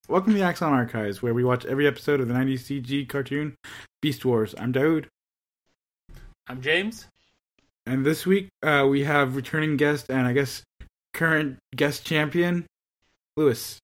Welcome to the Axon Archives, where we watch every episode of the 90s CG cartoon Beast Wars. I'm Daoud. I'm James. And this week, we have returning guest and I guess current guest champion, Lewis.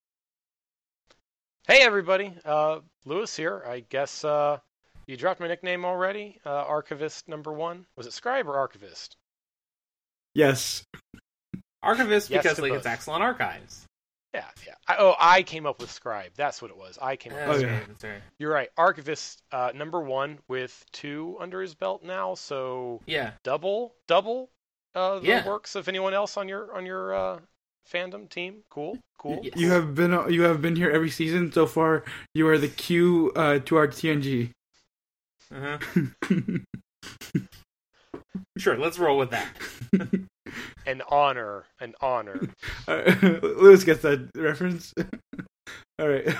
Hey everybody, Lewis here. I guess you dropped my nickname already, Archivist number 1. Was it Scribe or Archivist? Yes. Archivist, Yes because to like both. it's Axon Archives. Yeah. I came up with Scribe. That's what it was. I came up Yeah, with Oh, Scribe. yeah. that's right. You're right. Archivist number 1 with 2 under his belt now, so Yeah. double the Yeah. works of anyone else on your fandom team. Cool. Yes. You have been here every season so far. You are the Q to our TNG. Uh-huh. Sure, let's roll with that. An honor. Lewis gets that reference. All right.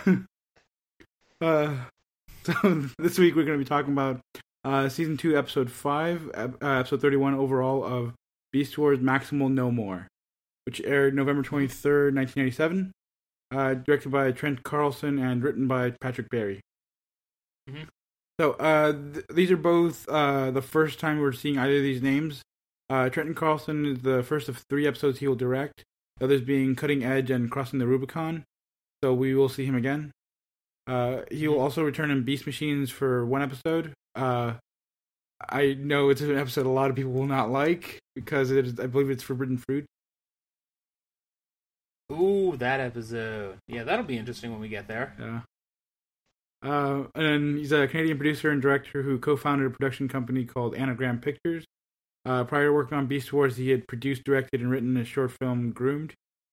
So this week we're going to be talking about season 2, episode 5, episode 31 overall of Beast Wars: Maximal No More, which aired November 23rd, 1997. Directed by Trent Carlson and written by Patrick Barry. Mhm. So these are both the first time we're seeing either of these names. Trenton Carlson is the first of 3 episodes he will direct, the others being Cutting Edge and Crossing the Rubicon, so we will see him again. He will also return in Beast Machines for 1 episode. I know it's an episode a lot of people will not like, because I believe it's Forbidden Fruit. Ooh, that episode. Yeah, that'll be interesting when we get there. Yeah. And then he's a Canadian producer and director who co-founded a production company called Anagram Pictures. Prior to working on Beast Wars, he had produced, directed, and written a short film, Groomed.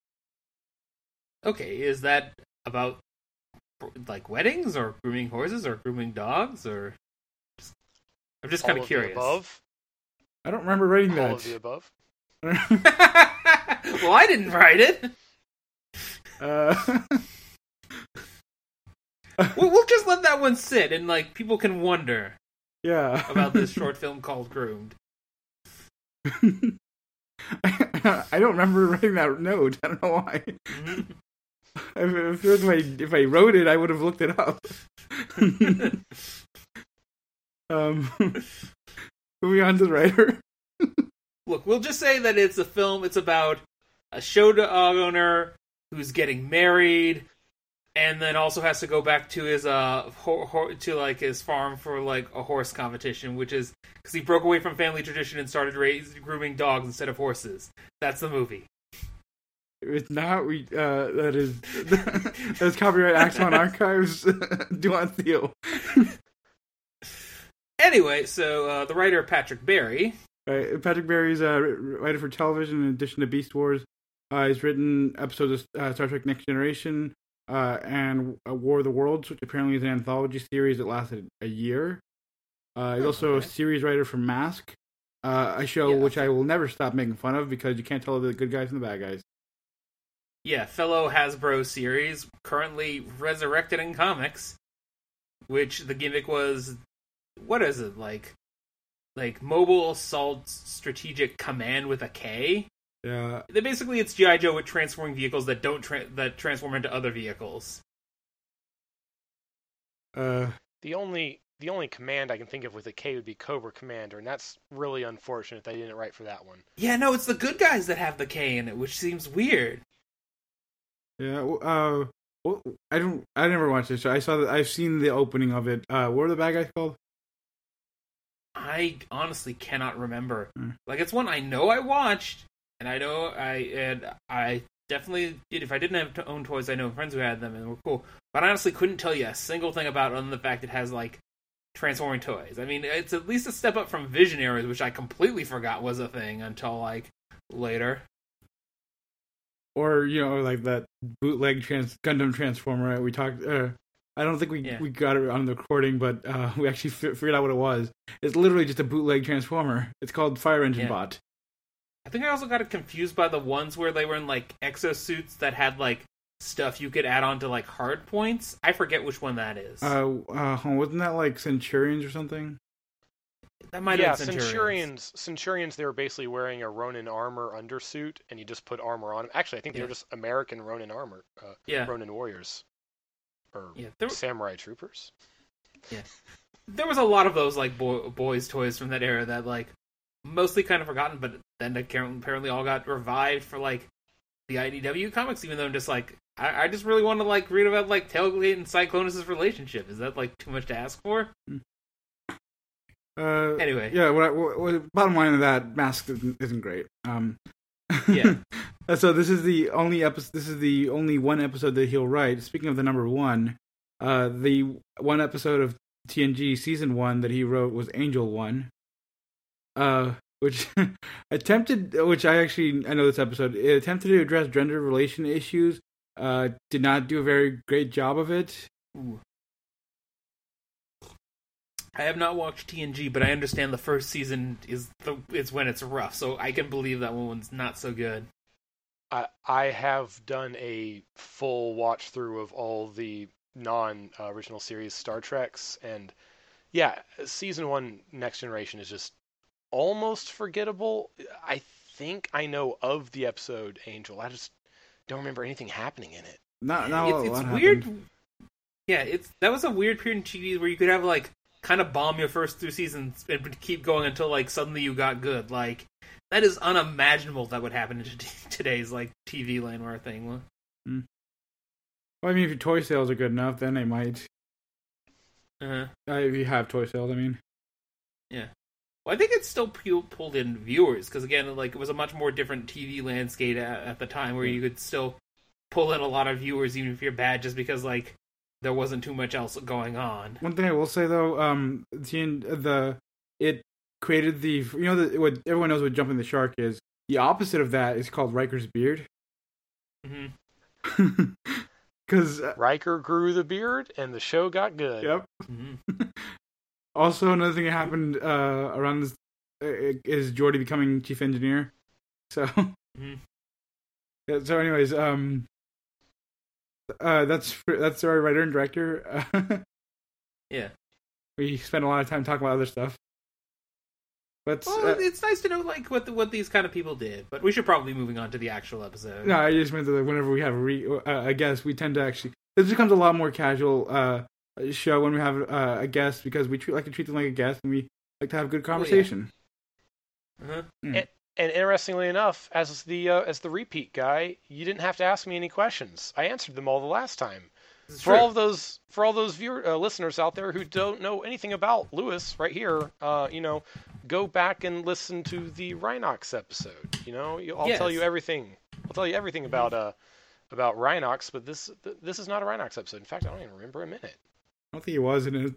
Okay, is that about like weddings or grooming horses or grooming dogs or? I'm just kind All of curious. The above. I don't remember writing All that. of the above. Well, I didn't write it. We'll just let that one sit, and like people can wonder Yeah. about this short film called Groomed. I don't remember writing that note. I don't know why. Mhm. If I wrote it, I would have looked it up. Moving on to the writer. Look, we'll just say that it's a film. It's about a show dog owner who's getting married, and then also has to go back to his to like his farm for like a horse competition, which is because he broke away from family tradition and started grooming dogs instead of horses. That's the movie. It's not. That's copyright Axon Archives. Do not steal. Anyway, so the writer Patrick Barry. Patrick Barry's a writer for television in addition to Beast Wars. He's written episodes of Star Trek Next Generation and War of the Worlds, which apparently is an anthology series that lasted a year. He's also a series writer for Mask, a show which I will never stop making fun of because you can't tell the good guys from the bad guys. Yeah, fellow Hasbro series, currently resurrected in comics, which the gimmick was, what is it, like Mobile Assault Strategic Command with a K? Yeah. Basically, it's G.I. Joe with transforming vehicles that don't that transform into other vehicles. The only command I can think of with a K would be Cobra Commander, and that's really unfortunate they didn't write for that one. Yeah, no, it's the good guys that have the K in it, which seems weird. Yeah. Well, I never watched this show. I've seen the opening of it. What are the bad guys called? I honestly cannot remember. Hmm. Like, it's one I know I watched, and I definitely did. If I didn't have to own toys, I know friends who had them and were cool. But I honestly couldn't tell you a single thing about it other than the fact it has like transforming toys. I mean, it's at least a step up from Visionaries, which I completely forgot was a thing until like later. Or like that bootleg Gundam Transformer we talked. I don't think we got it on the recording, but we actually figured out what it was. It's literally just a bootleg Transformer. It's called Fire Engine Bot. I think I also got it confused by the ones where they were in like exosuits that had like stuff you could add on to like hard points. I forget which one that is. Wasn't that like Centurions or something? That might have been Centurions, they were basically wearing a Ronin armor undersuit, and you just put armor on them. Actually, I think they were just American Ronin armor. Ronin warriors. or Yeah, samurai troopers. Yeah, there was a lot of those like boys' toys from that era that like mostly kind of forgotten, but then apparently all got revived for like the IDW comics. Even though I'm just like, I just really want to like read about like Tailgate and Cyclonus' relationship. Is that like too much to ask for? Anyway, yeah. What bottom line of that, Mask isn't great. Yeah. So this is the only episode. This is the only one episode that he'll write. Speaking of the number one, the one episode of TNG season 1 that he wrote was Angel 1, which I know this episode. It attempted to address gender relation issues. Did not do a very great job of it. Ooh. I have not watched TNG, but I understand the first season is when it's rough, so I can believe that one's not so good. I have done a full watch through of all the non-original series Star Treks, and yeah, season 1 Next Generation is just almost forgettable. I think I know of the episode Angel. I just don't remember anything happening in it. It's weird. Yeah, that was a weird period in TV where you could have like kind of bomb your first 2 seasons and keep going until like suddenly you got good. Like that is unimaginable that would happen in today's like TV land or thing. Well, I mean, if your toy sales are good enough, then they might. If you have toy sales, I mean. Yeah. Well, I think it still pulled in viewers because again, like it was a much more different TV landscape at the time where you could still pull in a lot of viewers even if you're bad, just because like there wasn't too much else going on. One thing I will say though, it created what everyone knows what jumping the shark is. The opposite of that is called Riker's beard. Mm-hmm. Because Riker grew the beard and the show got good. Yep. Mm-hmm. Also, another thing that happened around this is Geordi becoming chief engineer. So, yeah, so anyways, that's our writer and director. Yeah, we spent a lot of time talking about other stuff. But it's nice to know like what these kind of people did. But we should probably be moving on to the actual episode. No, I just meant that whenever we have a guest, we tend to actually this becomes a lot more casual show when we have a guest because we like to treat them like a guest and we like to have good conversation. Oh, yeah. And interestingly enough, as the repeat guy, you didn't have to ask me any questions. I answered them all the last time. For all those listeners out there who don't know anything about Lewis, right here, go back and listen to the Rhinox episode. I'll tell you everything. I'll tell you everything about Rhinox, but this is not a Rhinox episode. In fact, I don't even remember him in it. I don't think he was in it.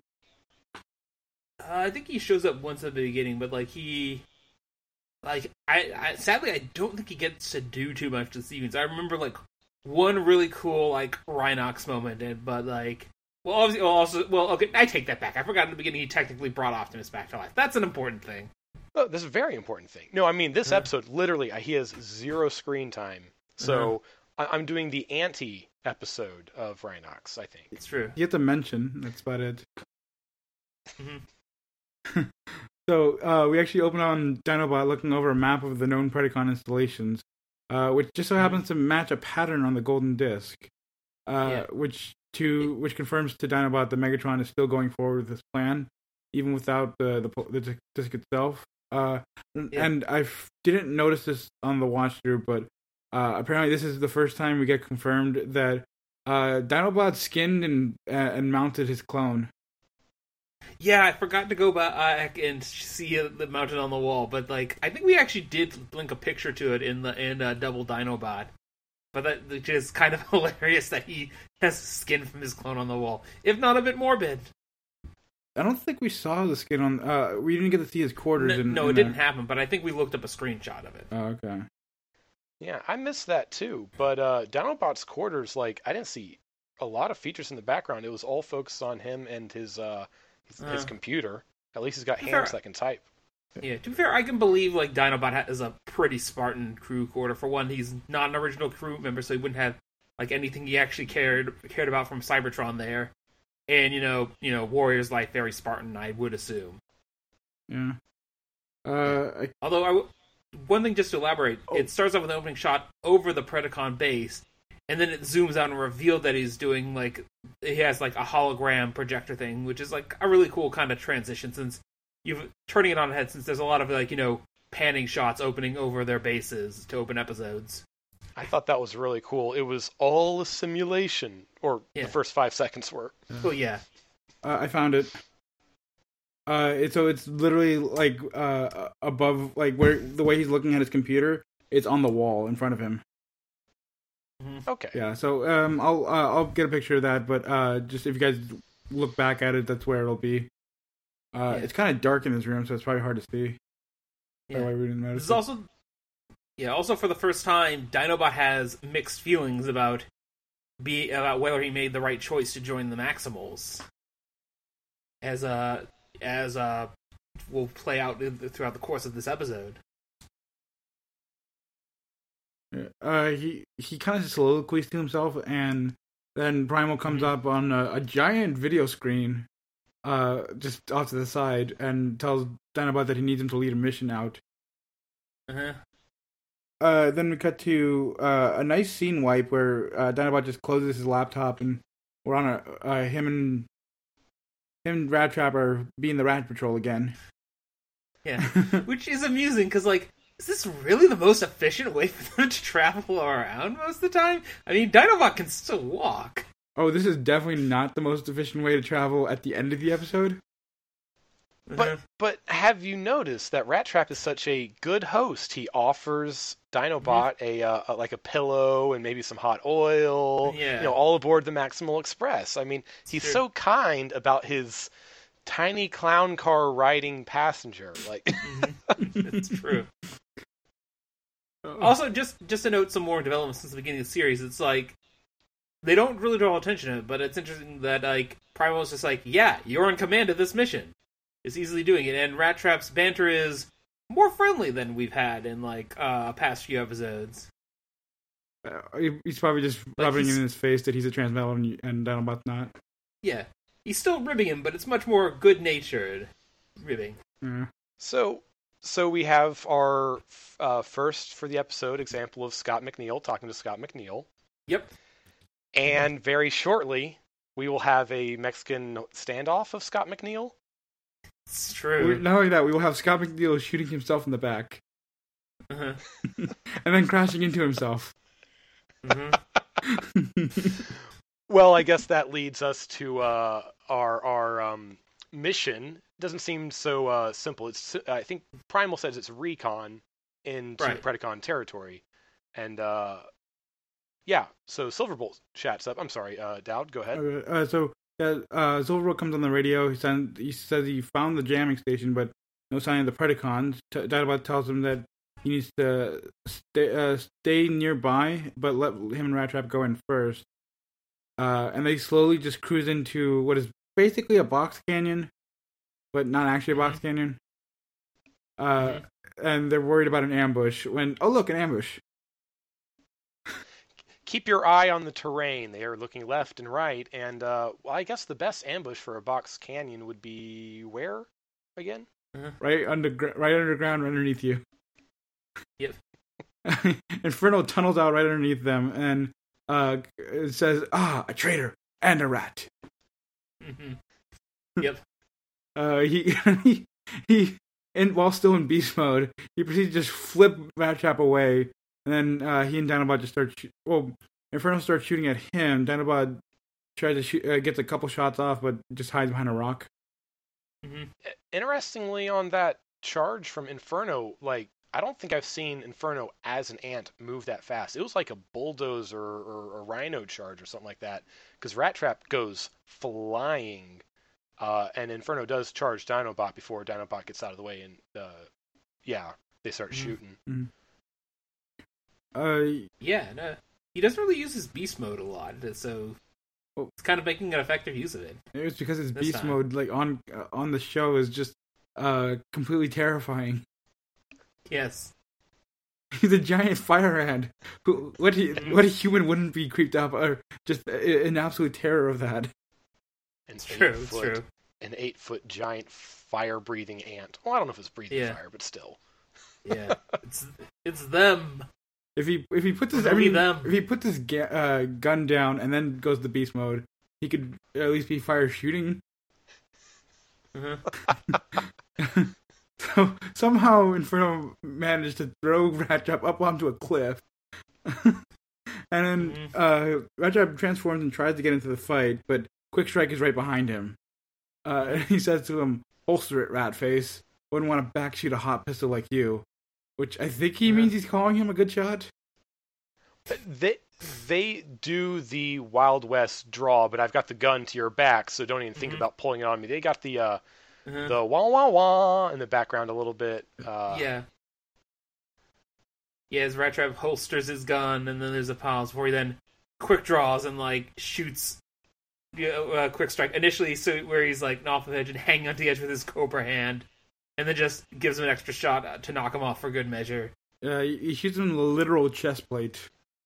I think he shows up once at the beginning, but like he. Like, I sadly, I don't think he gets to do too much this sequence. I remember, like, one really cool, like, Rhinox moment, but, like... okay, I take that back. I forgot in the beginning he technically brought Optimus back to life. That's an important thing. Oh, this is a very important thing. No, I mean, this episode, literally, he has 0 screen time. So, I'm doing the anti-episode of Rhinox, I think. It's true. You have to mention. That's about it. Mm-hmm. So, we actually open on Dinobot looking over a map of the known Predacon installations, which just so happens to match a pattern on the golden disc, which confirms to Dinobot that Megatron is still going forward with his plan, even without the disc itself. And I didn't notice this on the watch through, but apparently this is the first time we get confirmed that Dinobot skinned and mounted his clone. Yeah, I forgot to go back and see it mounted on the wall, but like I think we actually did link a picture to it in Double Dinobot. But that is kind of hilarious that he has skin from his clone on the wall, if not a bit morbid. I don't think we saw the skin on. We didn't get to see his quarters. No, it didn't happen. But I think we looked up a screenshot of it. Oh, okay. Yeah, I missed that too. But Dinobot's quarters, like I didn't see a lot of features in the background. It was all focused on him and his computer. At least he's got hands that can type. Yeah, to be fair, I can believe like Dinobot is a pretty Spartan crew quarter. For one, he's not an original crew member, so he wouldn't have like anything he actually cared about from Cybertron there. And Warrior's life very Spartan, I would assume. Yeah. Although one thing just to elaborate, it starts off with an opening shot over the Predacon base, and then it zooms out and revealed that he's doing like he has like a hologram projector thing, which is like a really cool kind of transition since you've turning it on its head, since there's a lot of like panning shots opening over their bases to open episodes. I thought that was really cool. It was all a simulation, or the first 5 seconds were. Oh yeah, I found it. It's literally like above, like where the way he's looking at his computer, it's on the wall in front of him. Okay. Yeah. So I'll get a picture of that, but just if you guys look back at it, that's where it'll be. It's kind of dark in this room, so it's probably hard to see. Yeah. Why we didn't notice. This is also. Yeah, also for the first time, Dinobot has mixed feelings about whether he made the right choice to join the Maximals. As will play out throughout the course of this episode. He kind of soliloquies to himself, and then Primal comes up on a giant video screen, just off to the side, and tells Dinobot that he needs him to lead a mission out. Then we cut to a nice scene wipe where Dinobot just closes his laptop, and we're on him and Rat Trap are being the Rat Patrol again. Yeah, which is amusing because, like, is this really the most efficient way for them to travel around most of the time? I mean, Dinobot can still walk. Oh, this is definitely not the most efficient way to travel at the end of the episode. But have you noticed that Rat Trap is such a good host? He offers Dinobot a pillow and maybe some hot oil. Yeah. All aboard the Maximal Express. I mean, he's so kind about his tiny clown car riding passenger. Like, it's true. Also, just to note some more developments since the beginning of the series, it's like they don't really draw attention to it, but it's interesting that like Primal is just like, yeah, you're in command of this mission. Is easily doing it, and Rat Trap's banter is more friendly than we've had in like past few episodes. He's probably just rubbing it in his face that he's a Transmetal and Dinobot's not. Yeah, he's still ribbing him, but it's much more good-natured ribbing. Yeah. So we have our first for the episode example of Scott McNeil talking to Scott McNeil. Yep. And very shortly, we will have a Mexican standoff of Scott McNeil. It's true. Not only that, we will have Scott McNeil shooting himself in the back. Uh-huh. And then crashing into himself. Well, I guess that leads us to our mission. Doesn't seem so simple. I think Primal says it's recon into Predacon territory. And, so Silverbolt chats up. I'm sorry, Dowd, go ahead. Silverbolt comes on the radio. He says he found the jamming station, but no sign of the Predacons. Dinobot tells him that he needs to stay nearby, but let him and Rat Trap go in first. And they slowly just cruise into what is basically a box canyon, but not actually a box canyon. And they're worried about an ambush. Look, an ambush. Keep your eye on the terrain. They are looking left and right, and I guess the best ambush for a box canyon would be where again? Right underground, right underneath you. Yep. Inferno tunnels out right underneath them, and it says, a traitor and a rat. Yep. And while still in beast mode, he proceeds to just flip Rat Trap away. And then he and Dinobot just start Inferno starts shooting at him. Dinobot tries to shoot, gets a couple shots off, but just hides behind a rock. Interestingly, on that charge from Inferno, like, I don't think I've seen Inferno as an ant move that fast. It was like a bulldozer or a rhino charge or something like that. Because Rat Trap goes flying, and Inferno does charge Dinobot before Dinobot gets out of the way, and they start shooting. He doesn't really use his beast mode a lot, so it's kind of making an effective use of it. It's because his beast mode, like on the show, is just completely terrifying. Yes, he's a giant fire ant. What a human wouldn't be creeped out or just in absolute terror of that? It's true. An 8-foot giant fire-breathing ant. Well, I don't know if it's breathing fire, but still. Yeah, it's them. If he puts his if he puts his gun down and then goes to beast mode, he could at least be fire shooting. So somehow Inferno managed to throw Rattrap up onto a cliff. And then Rattrap transforms and tries to get into the fight, but Quick Strike is right behind him. And he says to him, "Holster it, Ratface. Wouldn't want to backshoot a hot pistol like you." Which I think he means he's calling him a good shot. They do the Wild West draw, but I've got the gun to your back, so don't even think about pulling it on me. They got the wah wah wah in the background a little bit. Yeah, as Rattrap holsters his gun, and then there's a pause before he then quick draws and like shoots Quick Strike initially, so where he's like off the edge and hanging onto the edge with his Cobra hand, and then just gives him an extra shot to knock him off for good measure. He shoots him in the literal chest plate.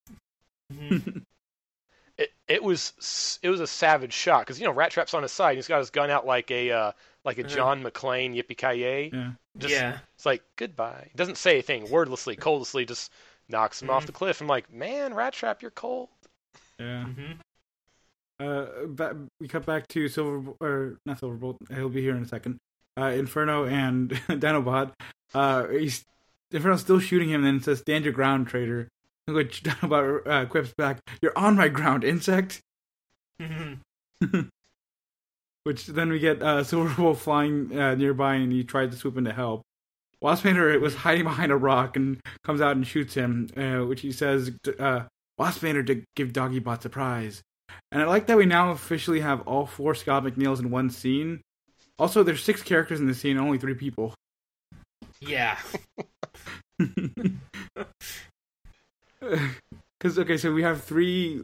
It was a savage shot because Rattrap's on his side. He's got his gun out like a John McClane yippee-ki-yay. Yeah. It's like goodbye. He doesn't say anything wordlessly, coldlessly, just knocks him off the cliff. I'm like, man, Rattrap, you're cold. Yeah. We cut back to not Silverbolt. He'll be here in a second. Inferno and Dinobot. Inferno's still shooting him, and then it says, "Stand your ground, traitor." Which Dinobot quips back, "You're on my ground, insect." Which then we get Silverbolt flying nearby, and he tries to swoop in to help. Waspinator was hiding behind a rock and comes out and shoots him, which he says, "Waspinator to give Doggybot a prize." And I like that we now officially have all 4 Scott McNeils in one scene. Also, there's 6 characters in the scene, only 3 people. Yeah. Because so we have 3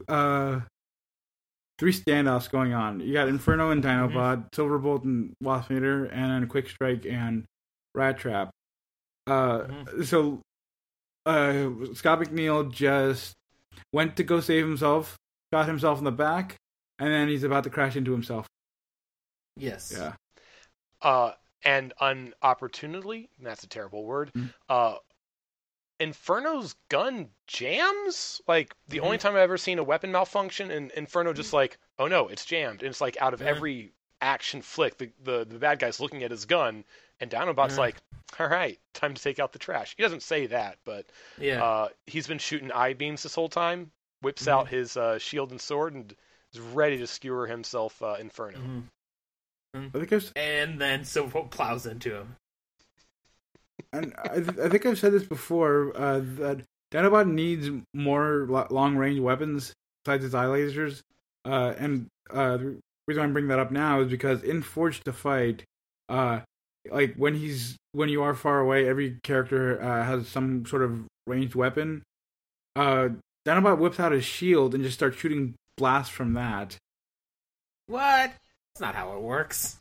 standoffs going on. You got Inferno and Dinobot, Silverbolt and Waspinator, and then Quick Strike and Rattrap. So Scott McNeil just went to go save himself, shot himself in the back, and then he's about to crash into himself. Yes. Yeah. And unopportunely, that's a terrible word, Inferno's gun jams? Like, the only time I've ever seen a weapon malfunction, and Inferno just like, oh no, it's jammed. And it's like, out of every action flick, the bad guy's looking at his gun, and Dinobot's like, alright, time to take out the trash. He doesn't say that, but he's been shooting I-beams this whole time, whips out his shield and sword, and is ready to skewer himself Inferno. I think and then Silverbolt plows into him. And I think I've said this before, that Dinobot needs more long-range weapons besides his eye lasers. And the reason I bring that up now is because in Forged to Fight, like when you are far away, every character has some sort of ranged weapon. Dinobot whips out his shield and just starts shooting blasts from that. What? That's not how it works.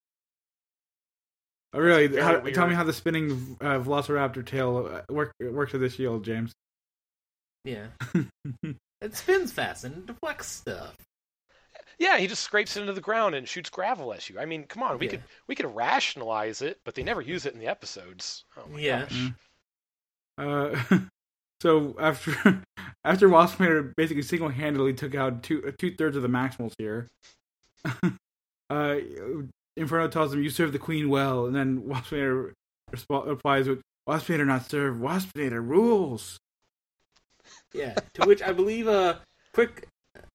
Oh, really? Tell me how the spinning Velociraptor tail works with the shield, James. Yeah. It spins fast and deflects stuff. Yeah, he just scrapes it into the ground and shoots gravel at you. I mean, come on, we could rationalize it, but they never use it in the episodes. Oh my gosh. So after Waspinator basically single-handedly took out two-thirds of the Maximals here, Inferno tells him, "You serve the Queen well," and then Waspinator replies with, "Waspinator not serve, Waspinator rules." Yeah, to which I believe Quick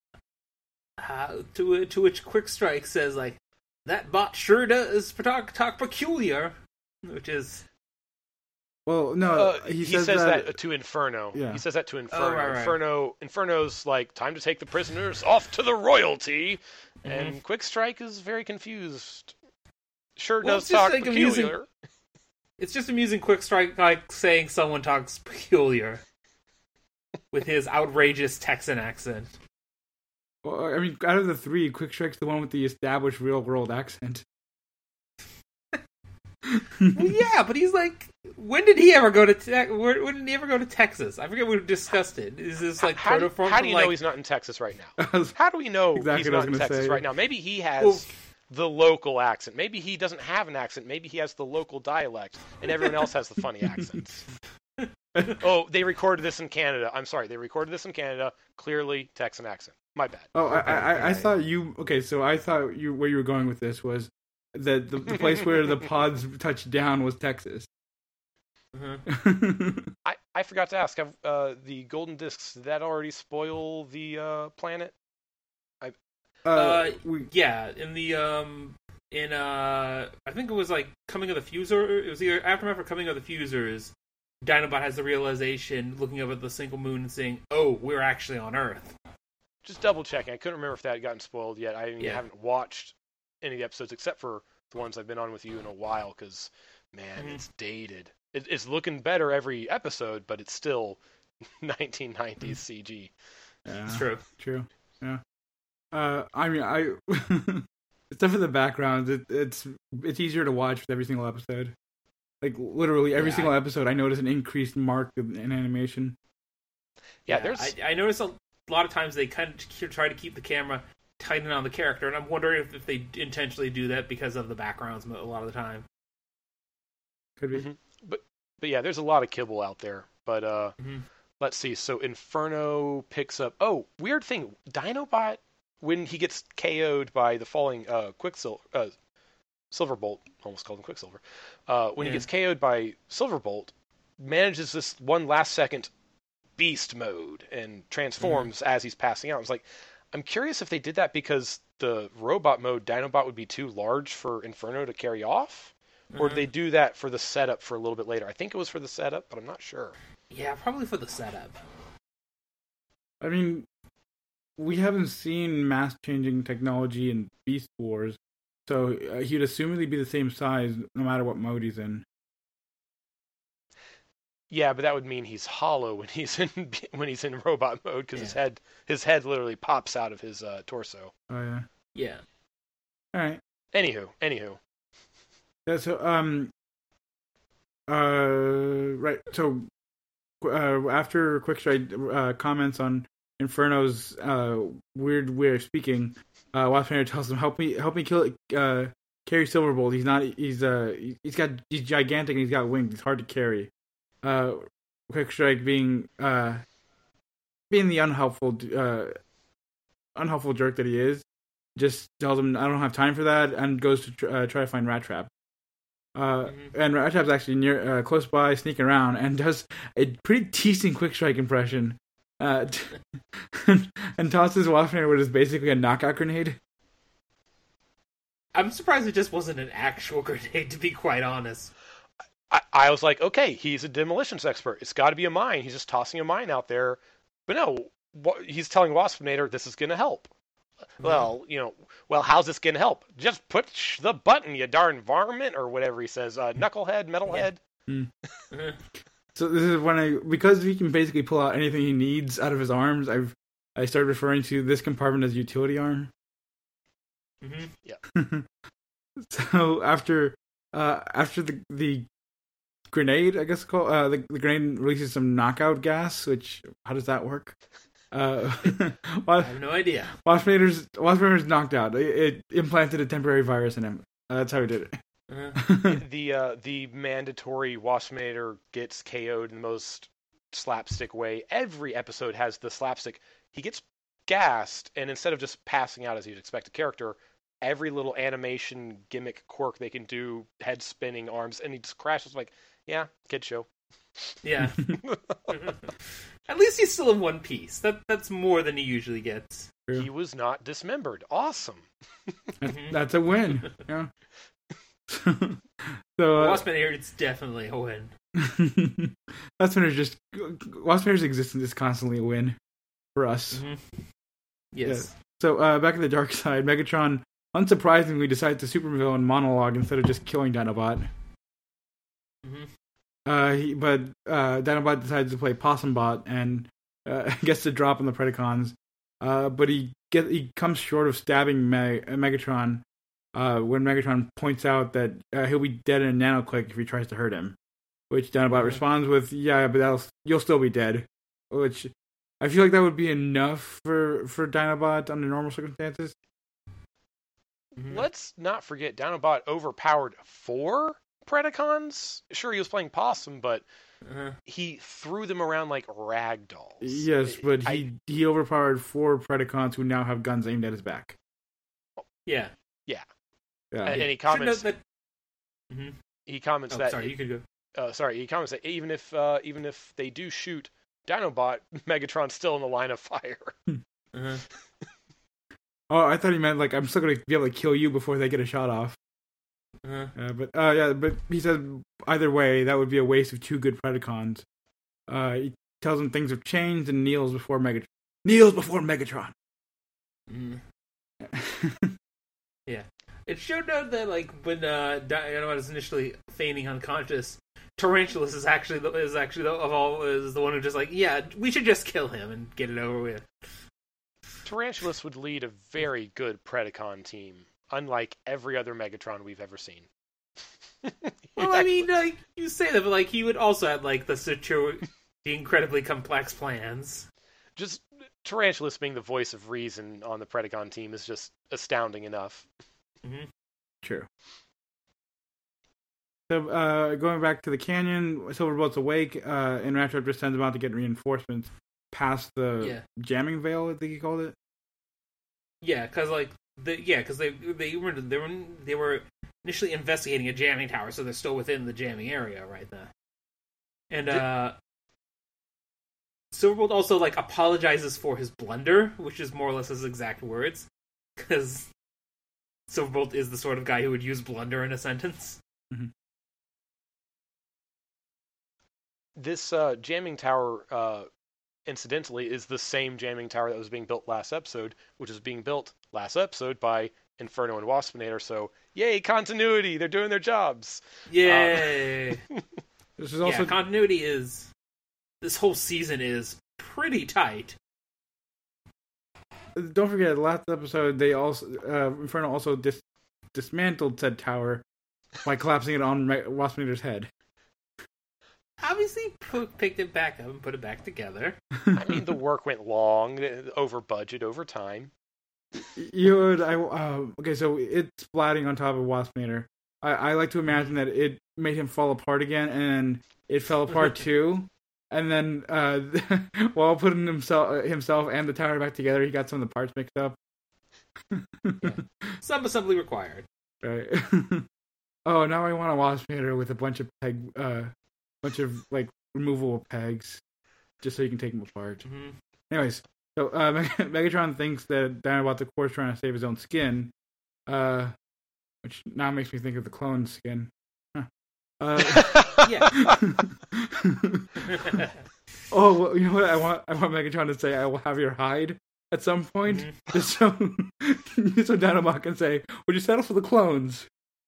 Strike says, like, "That bot sure does talk peculiar," which is... Well, no, he says that to Inferno. Yeah. He says that to Inferno. Oh, right. Inferno's like, time to take the prisoners off to the royalty. And Quick Strike is very confused. Sure does talk peculiar. It's just amusing Quick Strike like saying someone talks peculiar with his outrageous Texan accent. Well, I mean, out of the 3, Quick Strike's the one with the established real-world accent. Well, yeah, but he's like, when did he ever go to Texas? I forget we discussed it. Is this like protoform? How do you know he's not in Texas right now? How do we know he's not in Texas right now? Maybe he has the local accent. Maybe he doesn't have an accent. Maybe he has the local dialect, and everyone else has the funny accents. Oh, they recorded this in Canada. I'm sorry, they recorded this in Canada. Clearly, Texan accent. My bad. Oh, I thought you. Okay, so I thought where you were going with this was that the place where the pods touched down was Texas. I forgot to ask. Have the golden discs, did that already spoil the planet? Yeah, in the I think it was like Coming of the Fusers. It was either Aftermath or Coming of the Fusers. Dinobot has the realization, looking up at the single moon and saying, "Oh, we're actually on Earth." Just double checking. I couldn't remember if that had gotten spoiled yet. I haven't watched any of the episodes except for the ones I've been on with you in a while. Because man, it's dated. It's looking better every episode, but it's still 1990s CG. Yeah, It's true. Yeah. I mean, except for the background, it's easier to watch with every single episode. Like literally every single episode, I notice an increased mark in animation. Yeah, there's. I notice a lot of times they kind of try to keep the camera tight on the character, and I'm wondering if they intentionally do that because of the backgrounds a lot of the time. Could be. Mm-hmm. But yeah, there's a lot of kibble out there. But let's see. So Inferno picks up. Oh, weird thing. Dinobot, when he gets KO'd by the falling Silverbolt, almost called him Quicksilver. When he gets KO'd by Silverbolt, manages this one last second beast mode and transforms as he's passing out. I was like, I'm curious if they did that because the robot mode Dinobot would be too large for Inferno to carry off, or did they do that for the setup for a little bit later? I think it was for the setup, but I'm not sure. Yeah, probably for the setup. I mean, we haven't seen mass-changing technology in Beast Wars, so he'd assumedly be the same size no matter what mode he's in. Yeah, but that would mean he's hollow when he's in robot mode because his head literally pops out of his torso. Oh yeah. Yeah. All right. Anywho. Yeah. So right. So after Quickstrike comments on Inferno's weird way of speaking, Waspinator tells him, "Help me kill carry Silverbolt. He's gigantic and he's got wings. It's hard to carry." Quickstrike being the unhelpful jerk that he is, just tells him, "I don't have time for that," and goes to try to find Rat Trap. And Rat Trap's actually near close by, sneaking around, and does a pretty decent Quickstrike impression, and tosses Waspinator with basically a knockout grenade. I'm surprised it just wasn't an actual grenade, to be quite honest. I was like, okay, he's a demolitions expert. It's got to be a mine. He's just tossing a mine out there. But no, he's telling Waspinator this is going to help. Mm-hmm. Well, how's this going to help? Just push the button, you darn varmint, or whatever he says. Knucklehead, metalhead. Yeah. So this is because he can basically pull out anything he needs out of his arms, I started referring to this compartment as utility arm. Mm-hmm. Yeah. So after the grenade, I guess called the grenade releases some knockout gas. Which, how does that work? I have no idea. Waspinator's knocked out. It implanted a temporary virus in him. That's how he did it. The mandatory Waspinator gets KO'd in the most slapstick way. Every episode has the slapstick. He gets gassed, and instead of just passing out as you'd expect a character, every little animation gimmick quirk they can do, head spinning, arms, and he just crashes like, yeah, kid show. Yeah. At least he's still in one piece. That's more than he usually gets. True. He was not dismembered. Awesome. That's a win. Yeah. So Waspinator, it's definitely a win. Waspinator's existence is constantly a win for us. Mm-hmm. Yes. Yeah. So back at the dark side, Megatron unsurprisingly decides to supervillain monologue instead of just killing Dinobot. Mm-hmm. But Dinobot decides to play Possumbot and gets the drop on the Predacons. But he comes short of stabbing Megatron when Megatron points out that he'll be dead in a nanoclick if he tries to hurt him. Which Dinobot responds with, "Yeah, but you'll still be dead." Which I feel like that would be enough for Dinobot under normal circumstances. Mm-hmm. Let's not forget Dinobot overpowered 4 Predacons. Sure, he was playing possum, but Uh-huh. he threw them around like rag dolls. Yes, but he overpowered 4 Predacons who now have guns aimed at his back. Yeah. Yeah. And he comments. That... Mm-hmm. He comments that. Sorry, you could go. He comments that even if they do shoot Dinobot, Megatron's still in the line of fire. Uh-huh. Oh, I thought he meant like I'm still gonna be able to kill you before they get a shot off. Uh-huh. But he said either way that would be a waste of 2 good Predacons. He tells them things have changed and kneels before Megatron. Mm. Yeah, it showed out that like when Dinobot is initially feigning unconscious, Tarantulas is the one who just like, yeah, we should just kill him and get it over with. Tarantulas would lead a very good Predacon team, unlike every other Megatron we've ever seen. Well, I mean, like, you say that, but like he would also have like the incredibly complex plans. Just Tarantulas being the voice of reason on the Predacon team is just astounding enough. Mm-hmm. True. So, going back to the canyon, Silverbolt's awake, and Ratchet sends him out to get reinforcements past the jamming veil, I think he called it. Yeah, because they were initially investigating a jamming tower, so they're still within the jamming area right now. And Silverbolt also like apologizes for his blunder, which is more or less his exact words, because Silverbolt is the sort of guy who would use blunder in a sentence. Mm-hmm. This jamming tower, incidentally, is the same jamming tower that was being built last episode, which is being built last episode by Inferno and Waspinator. So, yay, continuity! They're doing their jobs. Yay! This is also continuity is. This whole season is pretty tight. Don't forget, last episode they also Inferno also dismantled said tower by collapsing it on Waspinator's head. Obviously, picked it back up and put it back together. I mean, the work went long, over budget, over time. Okay, so it's splatting on top of Waspinator. I like to imagine that it made him fall apart again, and it fell apart too. And then, while putting himself and the tower back together, he got some of the parts mixed up. Yeah. Some assembly required. Right. Oh, now I want a Waspinator with a bunch of like removable pegs, just so you can take them apart. Mm-hmm. Anyways, so Megatron thinks that Dinobot's of course trying to save his own skin, which now makes me think of the clone skin. Huh. Yeah. Oh, well, you know what? I want Megatron to say, "I will have your hide" at some point, just so Dinobot can say, "Would you settle for the clones?"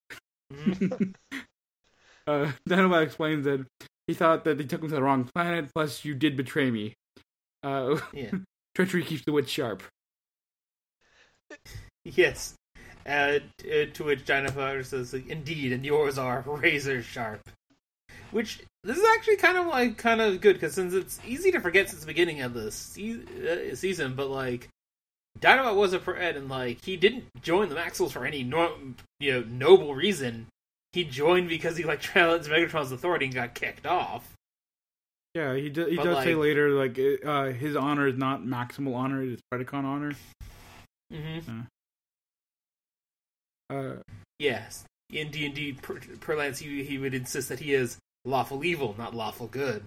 Dinobot explains that he thought that they took him to the wrong planet. Plus, you did betray me. Treachery keeps the wits sharp. Yes. To which Dinobot says, "Indeed, and yours are razor sharp." Which this is actually kind of good, because since it's easy to forget since the beginning of the season, but like Dinobot was a Pred, and like he didn't join the Maximals for any noble reason. He joined because he like challenged Megatron's authority and got kicked off. Yeah, he does say later like his honor is not Maximal honor; it is Predacon honor. Mm-hmm. Yes, indeed, per Lance, he would insist that he is lawful evil, not lawful good.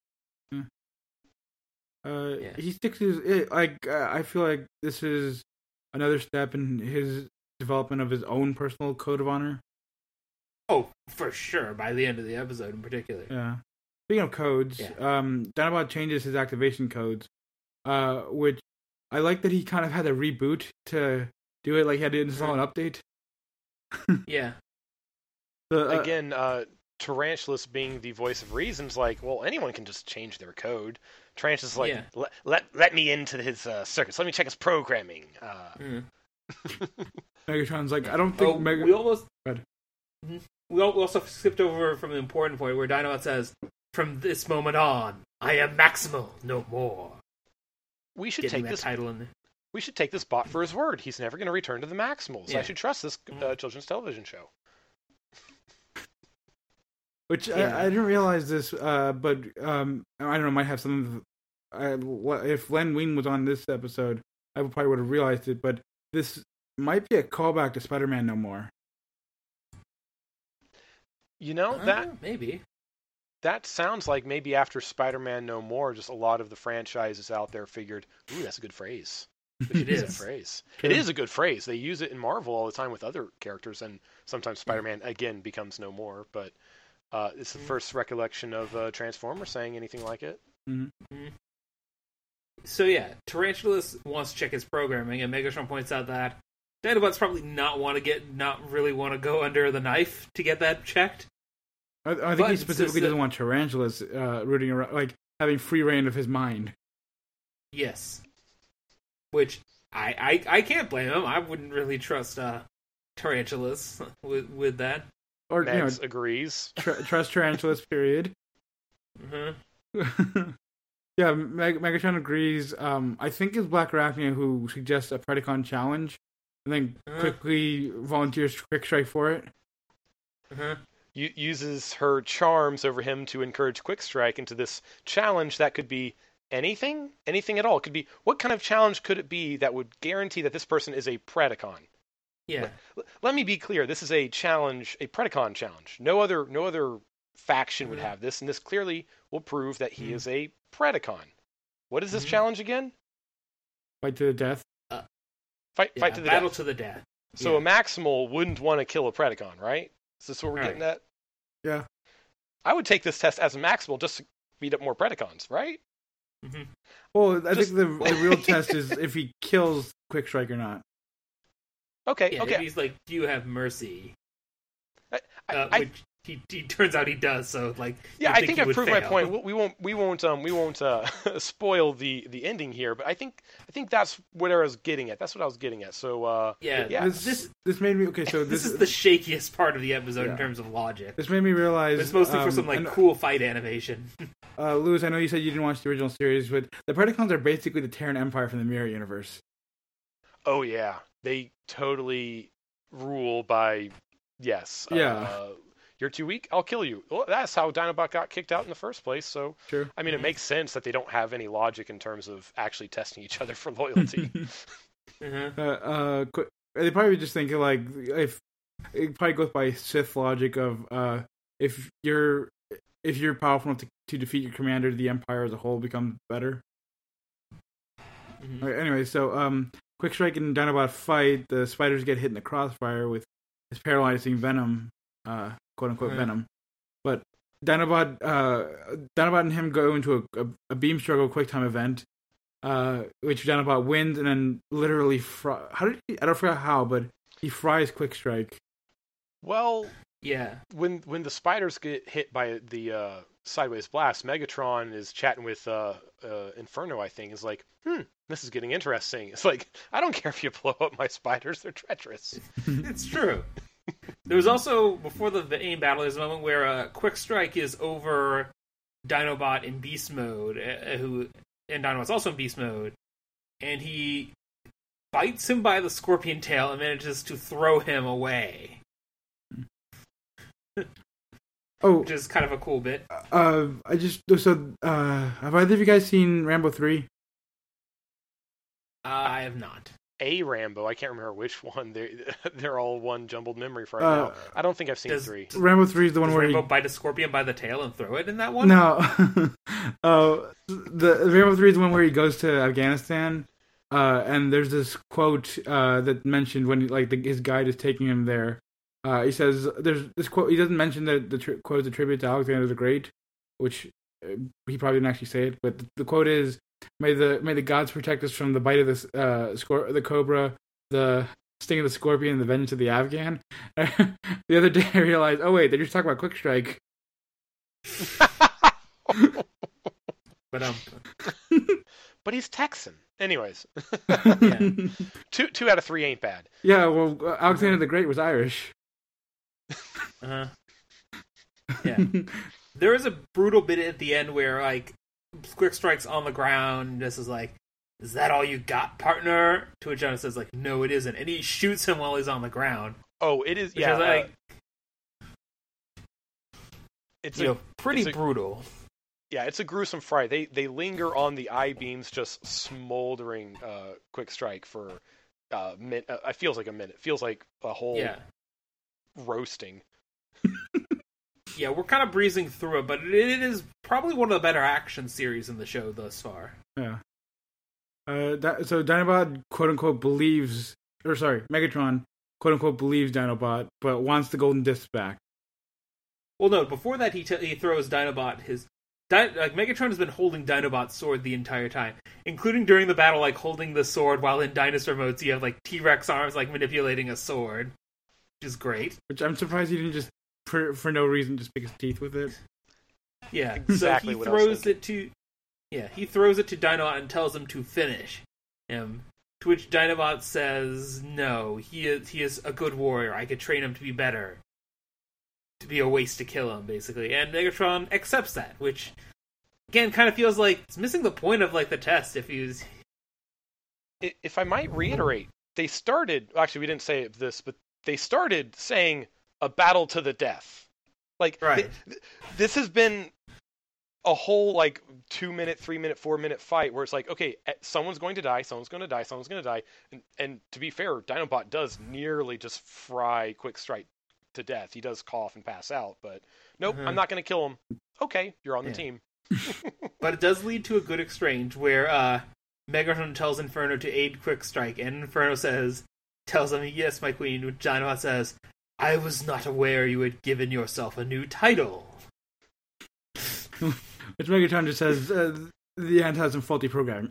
He sticks to his... I feel like this is another step in his development of his own personal code of honor. Oh, for sure, by the end of the episode in particular. Yeah. Speaking of codes, Dinobot changes his activation codes, which I like that he kind of had to reboot to do it, like he had to install an update. Yeah. Again, Tarantulas being the voice of reason's like, well, anyone can just change their code. Tarantulas like, let me into his circuits. Let me check his programming. Megatron's like, I don't think we also skipped over from the important point where Dinobot says, "From this moment on, I am Maximal, no more." We should take this title in there. We should take this bot for his word. He's never going to return to the Maximals. Yeah. I should trust this children's television show. Which Yeah. I didn't realize this, but I don't know, might have something. If Len Wein was on this episode, I probably would have realized it. But this might be a callback to Spider-Man No More. You know, that maybe. that sounds like maybe after Spider-Man No More, just a lot of the franchises out there figured, ooh, that's a good phrase. We should use that phrase. Sure. It is a good phrase. They use it in Marvel all the time with other characters, and sometimes Spider-Man, again, becomes No More. But it's the first recollection of Transformers saying anything like it. Mm-hmm. So yeah, Tarantulas wants to check his programming, and Megatron points out that Dinobots probably not really want to go under the knife to get that checked. I think he specifically doesn't want tarantulas rooting around, like having free reign of his mind. Yes, which I can't blame him. I wouldn't really trust tarantulas with that. Or Megs agrees. Trust tarantulas. Period. Mm-hmm. Yeah, Megatron agrees. I think it's Black Arachnia who suggests a Predacon challenge, and then quickly volunteers Quick Strike for it. Uses her charms over him to encourage Quick Strike into this challenge that could be anything at all. It could be, what kind of challenge could it be that would guarantee that this person is a Predacon? Yeah. Let me be clear. This is a challenge, a Predacon challenge. No other faction would have this, and this clearly will prove that he is a Predacon. What is this challenge again? Fight to the death. Fight to the battle death. to the death. So a Maximal wouldn't want to kill a Predacon, right? Is this what we're getting at? Yeah. I would take this test as a Maximal just to beat up more Predacons, right? Mm-hmm. Well, I think the real test is if he kills Quick Strike or not. Okay. Yeah, okay. if he's like, do you have mercy? I Which he turns out he does. So like, yeah, I think I've proved my fail. point. We won't spoil the ending here, but I think that's what I was getting at. That's what I was getting at. So yeah. This made me okay. So this is the shakiest part of the episode in terms of logic. This made me realize It's mostly for some cool fight animation. Lewis, I know you said you didn't watch the original series, but the Predacons are basically the Terran Empire from the Mirror Universe. Oh yeah, they totally rule by yes. You're too weak, I'll kill you. Well, that's how Dinobot got kicked out in the first place. So, Sure. I mean, it makes sense that they don't have any logic in terms of actually testing each other for loyalty. They probably just think like if it probably goes by Sith logic of if you're powerful enough to defeat your commander, the Empire as a whole becomes better. Mm-hmm. Right, anyway, so Quick Strike and Dinobot fight. The spiders get hit in the crossfire with his paralyzing venom. Quote unquote venom, but Dinobot and him go into a beam struggle quick time event, which Dinobot wins and then literally I don't forget how, but he fries Quick Strike. Well, yeah. When the spiders get hit by the sideways blast, Megatron is chatting with Inferno. I think is like, this is getting interesting. It's like, I don't care if you blow up my spiders; they're treacherous. It's true. There was also, before the AIM battle, there's a moment where Quick Strike is over Dinobot in beast mode, and Dinobot's also in beast mode, and he bites him by the scorpion tail and manages to throw him away. Which is kind of a cool bit. Have either of you guys seen Rambo 3? I have not. A Rambo, I can't remember which one. They're all one jumbled memory for right now. I don't think I've seen 3. Rambo 3 is the one where Rambo bite a scorpion by the tail and throw it in that one? No. The Rambo 3 is the one where he goes to Afghanistan, and there's this quote that mentioned when his guide is taking him there. He says there's this quote. He doesn't mention that the quote is a tribute to Alexander the Great, which he probably didn't actually say it, but the quote is, May the gods protect us from the bite of the cobra, the sting of the scorpion, and the vengeance of the Afghan. The other day I realized, oh wait, they're just talking about Quick Strike. But he's Texan. Anyways. Yeah. 2 out of 3 ain't bad. Yeah, well, Alexander the Great was Irish. Yeah. There is a brutal bit at the end where, Quick Strike's on the ground, and this is like, is that all you got, partner? To which Jonah says, no, it isn't. And he shoots him while he's on the ground. Oh, it is, yeah. It's pretty brutal. Yeah, it's a gruesome fright. They linger on the I-beams, just smoldering Quick Strike for it feels like a minute. Feels like a whole roasting. Yeah, we're kind of breezing through it, but it is probably one of the better action series in the show thus far. Yeah. So Dinobot, quote-unquote, Megatron, quote-unquote, believes Dinobot, but wants the golden disc back. Well, no, before that he throws Dinobot Megatron has been holding Dinobot's sword the entire time, including during the battle, holding the sword while in dinosaur modes you have, T-Rex arms, manipulating a sword, which is great. Which I'm surprised he didn't just, for no reason, just pick his teeth with it. Yeah, exactly. So he throws it to... Yeah, he throws it to Dinobot and tells him to finish him. To which Dinobot says, "No, he is a good warrior. I could train him to be better. To be a waste to kill him, basically." And Megatron accepts that, which again kind of feels like it's missing the point of the test. If I might reiterate, they started. Actually, we didn't say this, but they started saying a battle to the death. Right. This has been a whole 2-minute, 3-minute, 4-minute fight where it's okay, someone's going to die, someone's going to die, someone's going to die, and to be fair, Dinobot does nearly just fry Quick Strike to death. He does cough and pass out, but nope, I'm not going to kill him. Okay, you're on the team. But it does lead to a good exchange where Megatron tells Inferno to aid Quick Strike, and Inferno tells him, "Yes, my queen," which Dinobot says, "I was not aware you had given yourself a new title." Which Megatron just says, the ant has some faulty programming.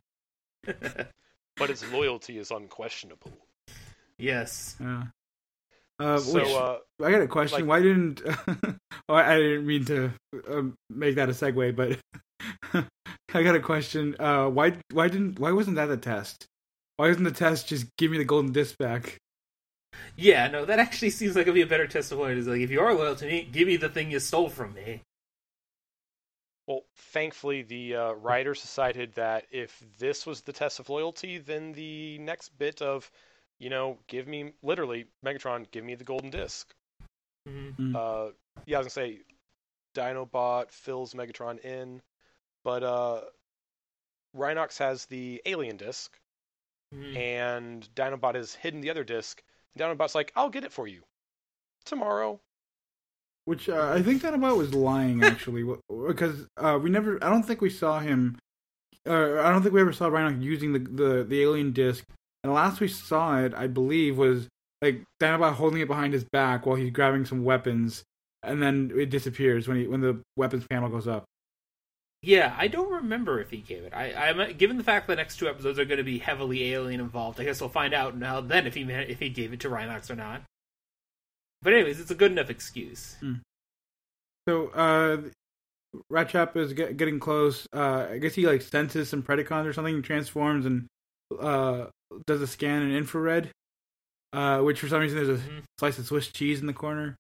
But its loyalty is unquestionable. Yes. I got a question. Why didn't... I didn't mean to make that a segue, but I got a question. Why wasn't that a test? Why wasn't the test just give me the golden disc back? Yeah, no, that actually seems like it'd be a better test of loyalty. If you are loyal to me, give me the thing you stole from me. Well, thankfully, the writers decided that if this was the test of loyalty, then the next bit of, give me, literally, Megatron, give me the golden disc. Mm-hmm. I was going to say, Dinobot fills Megatron in, but Rhinox has the alien disc, and Dinobot has hidden the other disc, and Dinobot's like, "I'll get it for you tomorrow." Which I think Dinobot was lying, actually, because I don't think we saw him. I don't think we ever saw Rhinox using the alien disc. And the last we saw it, I believe, was Dinobot holding it behind his back while he's grabbing some weapons, and then it disappears when the weapons panel goes up. Yeah, I don't remember if he gave it. I given the fact the next 2 episodes are going to be heavily alien involved, I guess we'll find out now then if he gave it to Rhinox or not. But anyways, it's a good enough excuse. So, Rattrap is getting close. I guess he senses some Predacons or something, transforms and does a scan in infrared. Which for some reason there's a slice of Swiss cheese in the corner.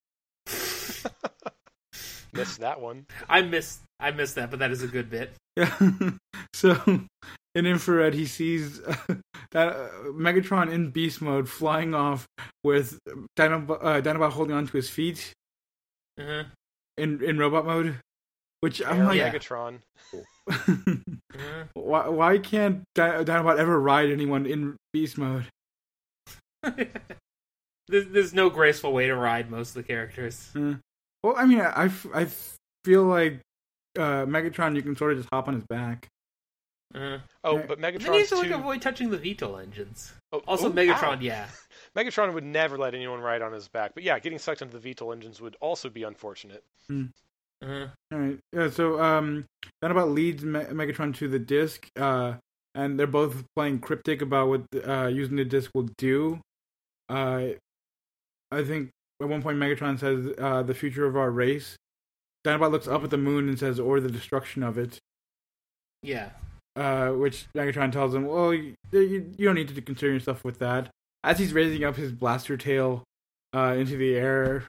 Missed that one. I missed that, but that is a good bit. Yeah. So in infrared, he sees that Megatron in beast mode flying off with Dinobot holding onto his feet in robot mode. Which I'm like, Megatron. Why can't Dinobot ever ride anyone in beast mode? There's no graceful way to ride most of the characters. Well, I mean, I feel like Megatron, you can sort of just hop on his back. But Megatron. Then you have to avoid touching the VTOL engines. Megatron, yeah. Megatron would never let anyone ride on his back, but yeah, getting sucked into the VTOL engines would also be unfortunate. All right. Yeah. So, Dinobot leads Megatron to the disc, and they're both playing cryptic about what using the disc will do. I think at one point Megatron says, "The future of our race." Dinobot looks up at the moon and says, "Or the destruction of it." Yeah. Which Megatron tells him, "Well, you don't need to concern yourself with that." As he's raising up his blaster tail into the air,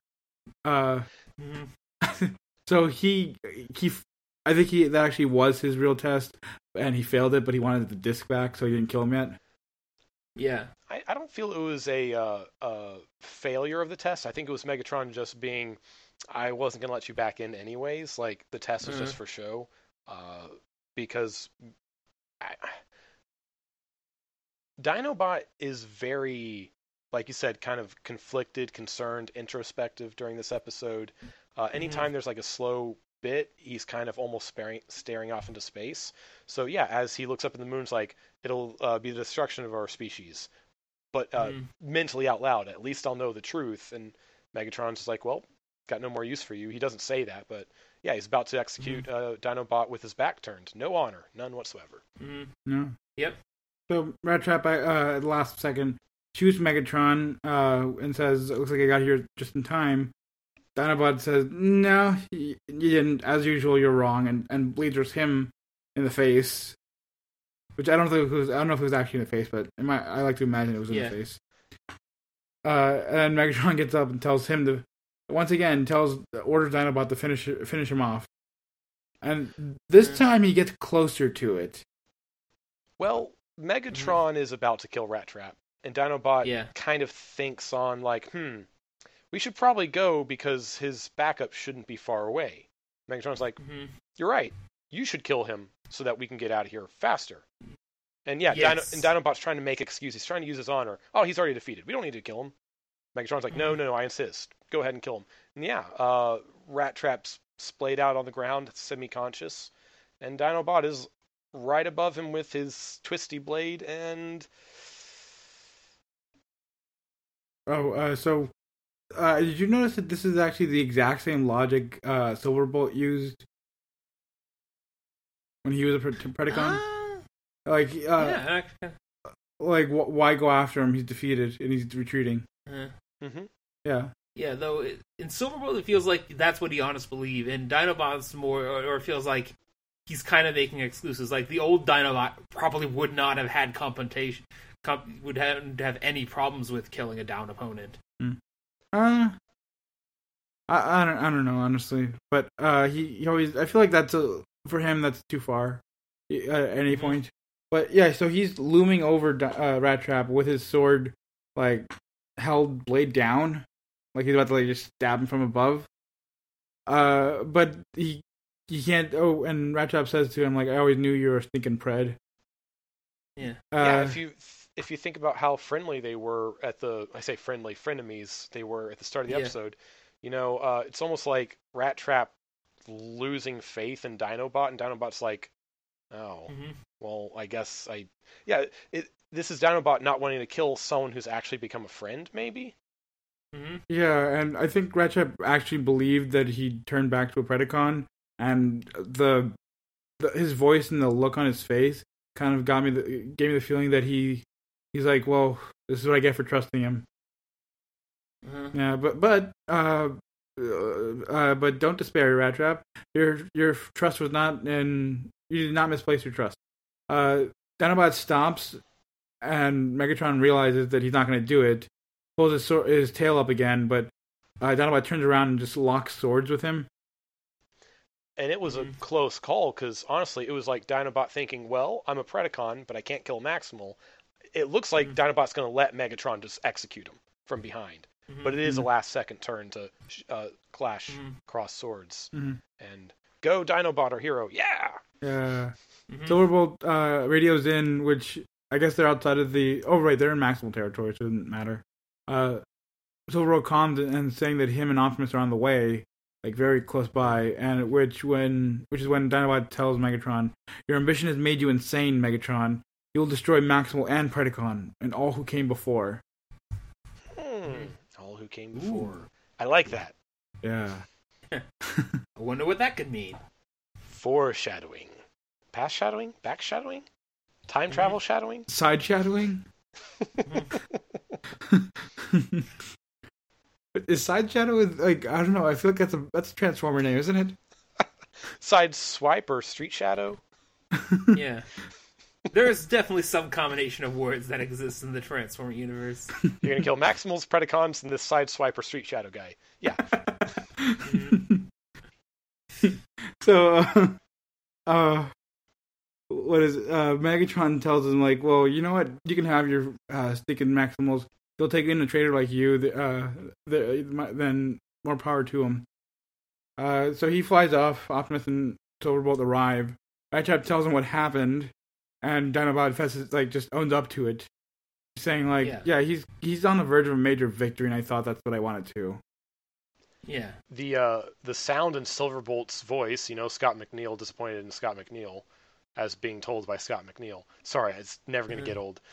so I think that actually was his real test, and he failed it, but he wanted the disc back, so he didn't kill him yet. Yeah. I don't feel it was a failure of the test. I think it was Megatron just being I wasn't gonna let you back in anyways. Like the test was just for show, because Dinobot is very, like you said, kind of conflicted, concerned, introspective during this episode. Anytime there's like a slow bit, he's kind of almost staring off into space. So yeah, as he looks up in the moon, it's like, it'll be the destruction of our species. But mentally out loud, at least I'll know the truth. And Megatron's just like, well, got no more use for you. He doesn't say that, but yeah, he's about to execute Dinobot with his back turned. No honor, none whatsoever. No. Yep. So Rat Trap, at the last second, shoots Megatron and says, "It looks like I got here just in time." Dinobot says, "No, you didn't. As usual, you're wrong," and bleeds him in the face. Which I don't know if it was actually in the face, but I like to imagine it was in the face. And Megatron gets up and tells him orders Dinobot to finish him off. And this time he gets closer to it. Well, Megatron is about to kill Rat Trap, and Dinobot kind of thinks on like, we should probably go because his backup shouldn't be far away. Megatron's like, you're right. You should kill him so that we can get out of here faster. And yeah, Dinobot's trying to make excuses. He's trying to use his honor. Oh, he's already defeated. We don't need to kill him. Megatron's like, no, I insist. Go ahead and kill him. And yeah, Rat Trap's splayed out on the ground, semi-conscious, and Dinobot is right above him with his twisty blade, and... So did you notice that this is actually the exact same logic Silverbolt used when he was a Predacon? Why go after him? He's defeated, and he's retreating. Yeah. Yeah, though, in Silverbolt, it feels like that's what he honestly believes. In Dinobot's more, or it feels like he's kind of making excuses. Like, the old Dinobot probably would not have had would have any problems with killing a down opponent. I don't know, honestly. But he always, I feel like for him, that's too far at any point. But yeah, so he's looming over Rat Trap with his sword, like, held blade down. Like he's about to just stab him from above. But he can't. Oh, and Rat Trap says to him, like, I always knew you were a stinking pred. Yeah. If you think about how friendly they were frenemies they were at the start of the episode, it's almost like Rat Trap losing faith in Dinobot, and Dinobot's like, oh, well, I guess this is Dinobot not wanting to kill someone who's actually become a friend, maybe? Yeah, and I think Rat Trap actually believed that he turned back to a Predacon, and his voice and the look on his face kind of gave me the feeling that he's like, well, this is what I get for trusting him. Yeah, but don't despair, Rat Trap. Your trust was not you did not misplace your trust. Dinobot stops, and Megatron realizes that he's not going to do it. Pulls his tail up again, but Dinobot turns around and just locks swords with him. And it was a close call, because honestly, it was like Dinobot thinking, well, I'm a Predacon, but I can't kill Maximal. It looks like Dinobot's going to let Megatron just execute him from behind. But it is a last-second turn to cross swords. And go Dinobot, our hero, yeah! Yeah. Silverbolt radios in, which I guess they're outside of they're in Maximal territory, so it doesn't matter. Silverbolt calms and saying that him and Optimus are on the way, like very close by, and which is when Dinobot tells Megatron, "Your ambition has made you insane, Megatron. You will destroy Maximal and Predacon, and all who came before." All who came before. I like that. Yeah. I wonder what that could mean. Foreshadowing. Past shadowing? Back shadowing? Time travel shadowing? Side shadowing? Is Side Shadow, like, I don't know, I feel like that's a Transformer name, isn't it? Side Swipe or Street Shadow? Yeah. There's definitely some combination of words that exists in the Transformer universe. You're gonna kill Maximals, Predacons, and this Side Swipe or Street Shadow guy. Yeah. So, Megatron tells him, like, well, you know what? You can have your stinking Maximals. They'll take in a traitor like you. Then more power to them. So he flies off. Optimus and Silverbolt arrive. Rattrap tells him what happened, and Dinobot just owns up to it, saying he's on the verge of a major victory, and I thought that's what I wanted to. Yeah. The sound in Silverbolt's voice, Scott McNeil, disappointed in Scott McNeil, as being told by Scott McNeil. Sorry, it's never going to get old.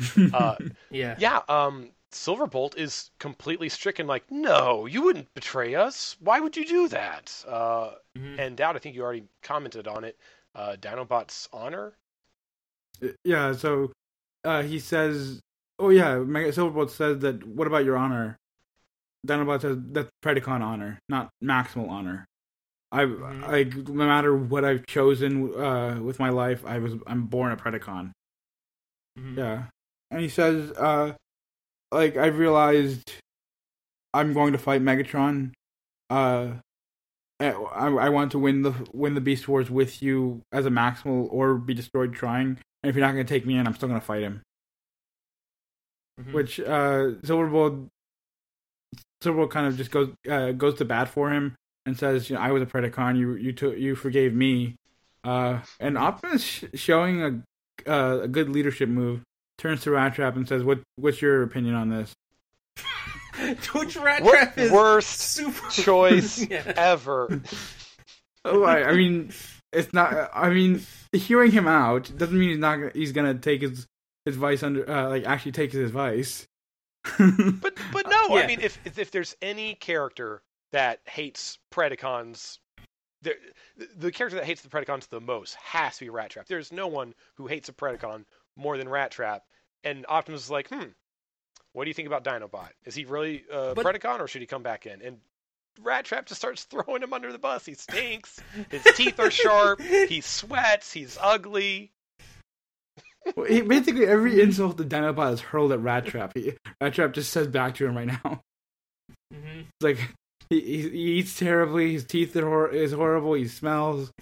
Silverbolt is completely stricken, like, no, you wouldn't betray us. Why would you do that? And Dowd, I think you already commented on it. Dinobot's honor? Yeah, so he says, Silverbolt says that, what about your honor? Dinobot says, that's Predacon honor, not maximal honor. No matter what I've chosen with my life, I'm born a Predacon. Mm-hmm. Yeah. And he says, I've realized I'm going to fight Megatron. I want to win the Beast Wars with you as a maximal or be destroyed trying. And if you're not going to take me in, I'm still going to fight him. Mm-hmm. Which Silverbolt kind of just goes to bat for him and says, I was a Predacon. You forgave me. And Optimus, showing a good leadership move, turns to Rattrap and says, "What's your opinion on this?" Which Rattrap is worst super choice ever. I mean, it's not. I mean, hearing him out doesn't mean he's gonna take his advice under. Actually take his advice. but no, yeah. I mean, if there's any character that hates Predacons, the character that hates the Predacons the most has to be Rattrap. There's no one who hates a Predacon more than Rattrap. And Optimus is like, what do you think about Dinobot? Is he really Predacon, or should he come back in? And Rattrap just starts throwing him under the bus. He stinks. His teeth are sharp. He sweats. He's ugly. Well, basically, every insult to Dinobot is hurled at Rattrap. Rattrap just says back to him right now. Mm-hmm. It's like, he eats terribly. His teeth is horrible. He smells.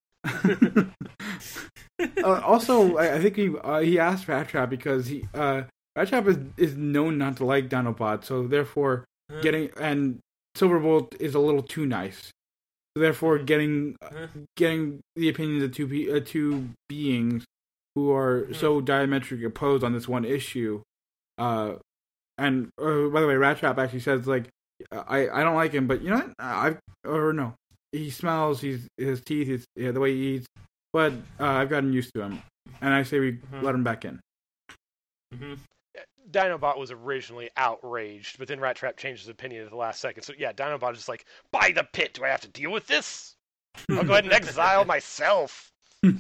Also, I think he asked Rattrap because Rattrap is known not to like Dinobot, so therefore and Silverbolt is a little too nice. So therefore, getting the opinions of two beings who are so diametrically opposed on this one issue, and by the way, Rattrap actually says I don't like him, but you know what? He smells, his teeth, the way he eats, but I've gotten used to him, and I say we let him back in. Mm-hmm. Dinobot was originally outraged, but then Rattrap changed his opinion at the last second. So yeah, Dinobot is just like, by the pit, do I have to deal with this? I'll go ahead and exile myself.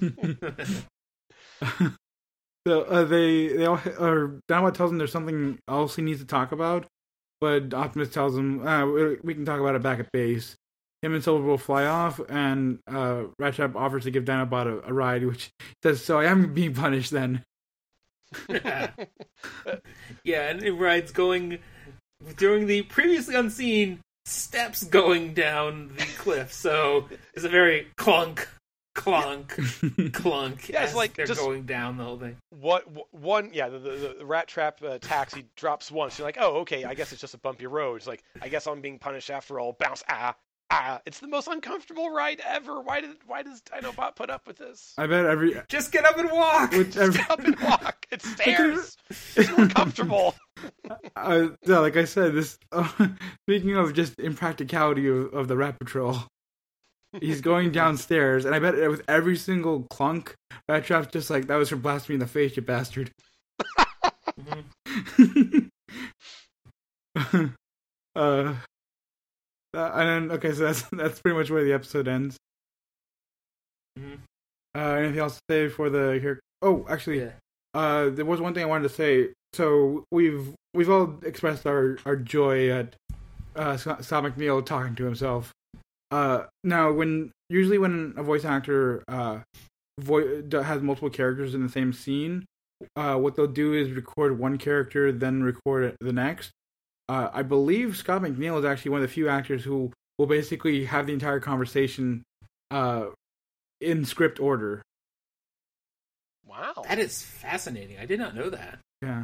So Dinobot tells him there's something else he needs to talk about, but Optimus tells him we can talk about it back at base. Him and Silverbolt fly off, and Rattrap offers to give Dinobot a ride, which says, so I am being punished then. Yeah, and it rides going during the previously unseen steps going down the cliff, so it's a very clunk, Yeah, it's like they're just going down the whole thing. The Rattrap taxi drops once. You're like, oh, okay, I guess it's just a bumpy road. It's like, I guess I'm being punished after all. Bounce, it's the most uncomfortable ride ever. Why does Dinobot put up with this? I bet just get up and walk. Just get up and walk. It's stairs. It's more comfortable. Like I said, this. Speaking of just impracticality of the Rat Patrol, he's going downstairs, and I bet with every single clunk, Rattrap's just like, that was for blasting me in the face, you bastard. And then, okay, so that's pretty much where the episode ends. Mm-hmm. Anything else to say for the here? Oh, actually, there was one thing I wanted to say. So we've all expressed our joy at Scott McNeil talking to himself. Now, when a voice actor has multiple characters in the same scene, what they'll do is record one character, then record the next. I believe Scott McNeil is actually one of the few actors who will basically have the entire conversation in script order. Wow. That is fascinating. I did not know that. Yeah.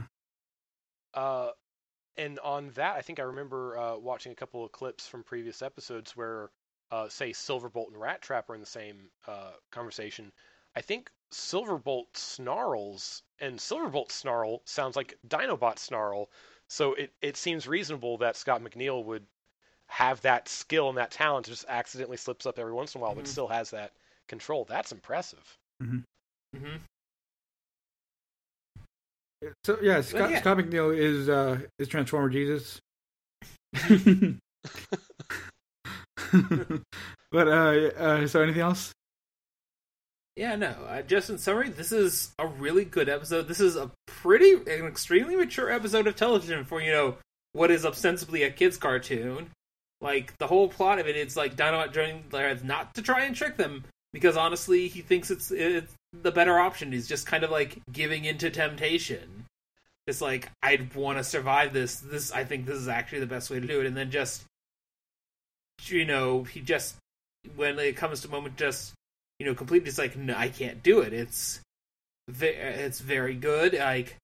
And on that, I think I remember watching a couple of clips from previous episodes where say Silverbolt and Rat Trap are in the same conversation, I think Silverbolt snarls, and Silverbolt snarl sounds like Dinobot snarl. So it seems reasonable that Scott McNeil would have that skill and that talent to just accidentally slips up every once in a while, but still has that control. That's impressive. Mm-hmm. Mm-hmm. So yeah, Scott McNeil is Transformer Jesus. But so anything else? Yeah, no. Just in summary, this is a really good episode. This is an extremely mature episode of television for, what is ostensibly a kid's cartoon. Like, the whole plot of it, it's like Dinobot joining Laird not to try and trick them, because honestly, he thinks it's the better option. He's just kind of like giving into temptation. It's like, I'd want to survive this. I think this is actually the best way to do it. And then just, he just, when it comes to a moment, just, completely just like, no, I can't do it. It's very good.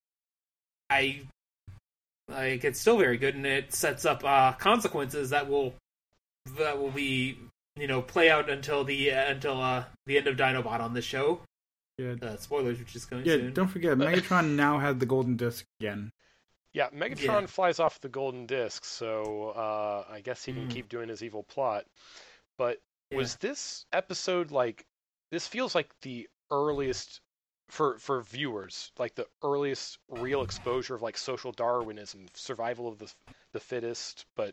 It's still very good, and it sets up consequences that will be, play out until the end of Dinobot on this show. Yeah. Spoilers, which is coming soon. Yeah, don't forget, Megatron now has the golden disc again. Yeah, Megatron flies off the golden disc, so I guess he can keep doing his evil plot. But was this episode this feels like the earliest for viewers, like the earliest real exposure of social Darwinism, survival of the fittest, but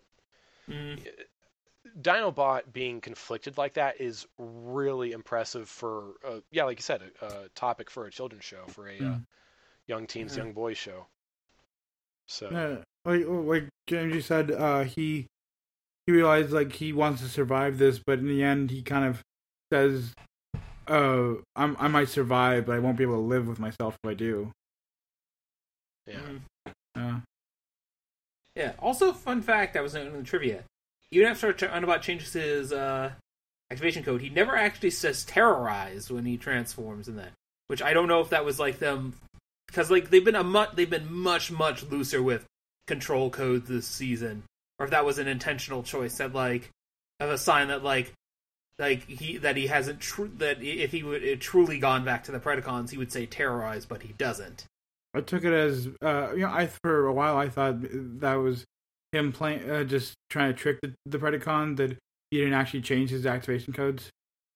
Dinobot being conflicted like that is really impressive for like you said, a topic for a children's show, for a young teens, young boys show. So like James said, he realized he wants to survive this, but in the end he kind of says, I might survive, but I won't be able to live with myself if I do. Yeah. Yeah. Also, fun fact, I was in the trivia. Even after Dinobot changes his activation code, he never actually says terrorize when he transforms in that. Which I don't know if that was them, because they've been much looser with control codes this season, or if that was an intentional choice that of a sign that he hasn't that if he would truly gone back to the Predacons, he would say terrorize, but he doesn't. I took it as for a while I thought that was him playing, just trying to trick the Predacon, that he didn't actually change his activation codes.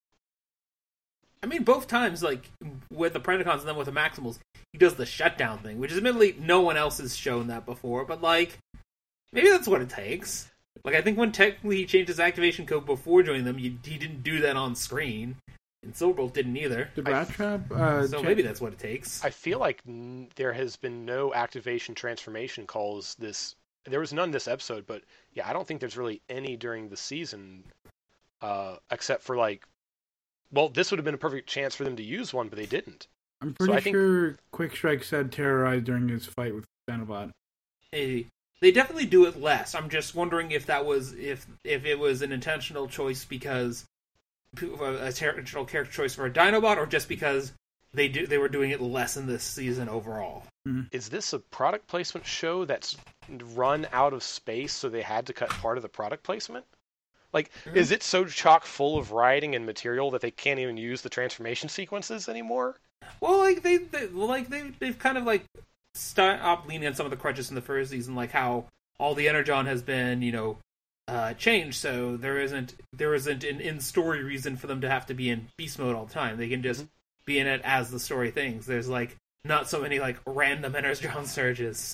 I mean, both times, with the Predacons and then with the Maximals, he does the shutdown thing, which is admittedly no one else has shown that before, but maybe that's what it takes. I think when technically he changed his activation code before joining them, he didn't do that on screen. And Silverbolt didn't either. The Rat Trap? So maybe that's what it takes. I feel like there has been no activation transformation calls this... There was none this episode, but yeah, I don't think there's really any during the season, except for this would have been a perfect chance for them to use one, but they didn't. I'm pretty sure Quick Strike said terrorize during his fight with Dinobot. They definitely do it less. I'm just wondering if that was if it was an intentional choice because a intentional character choice for a Dinobot, or just because they were doing it less in this season overall. Mm-hmm. Is this a product placement show that's run out of space, so they had to cut part of the product placement? Is it so chock full of writing and material that they can't even use the transformation sequences anymore? Well, they've kind of stopped leaning on some of the crutches in the first season, how all the Energon has been, changed, so there isn't an in-story reason for them to have to be in beast mode all the time. They can just be in it as the story things. There's not so many random Energon surges.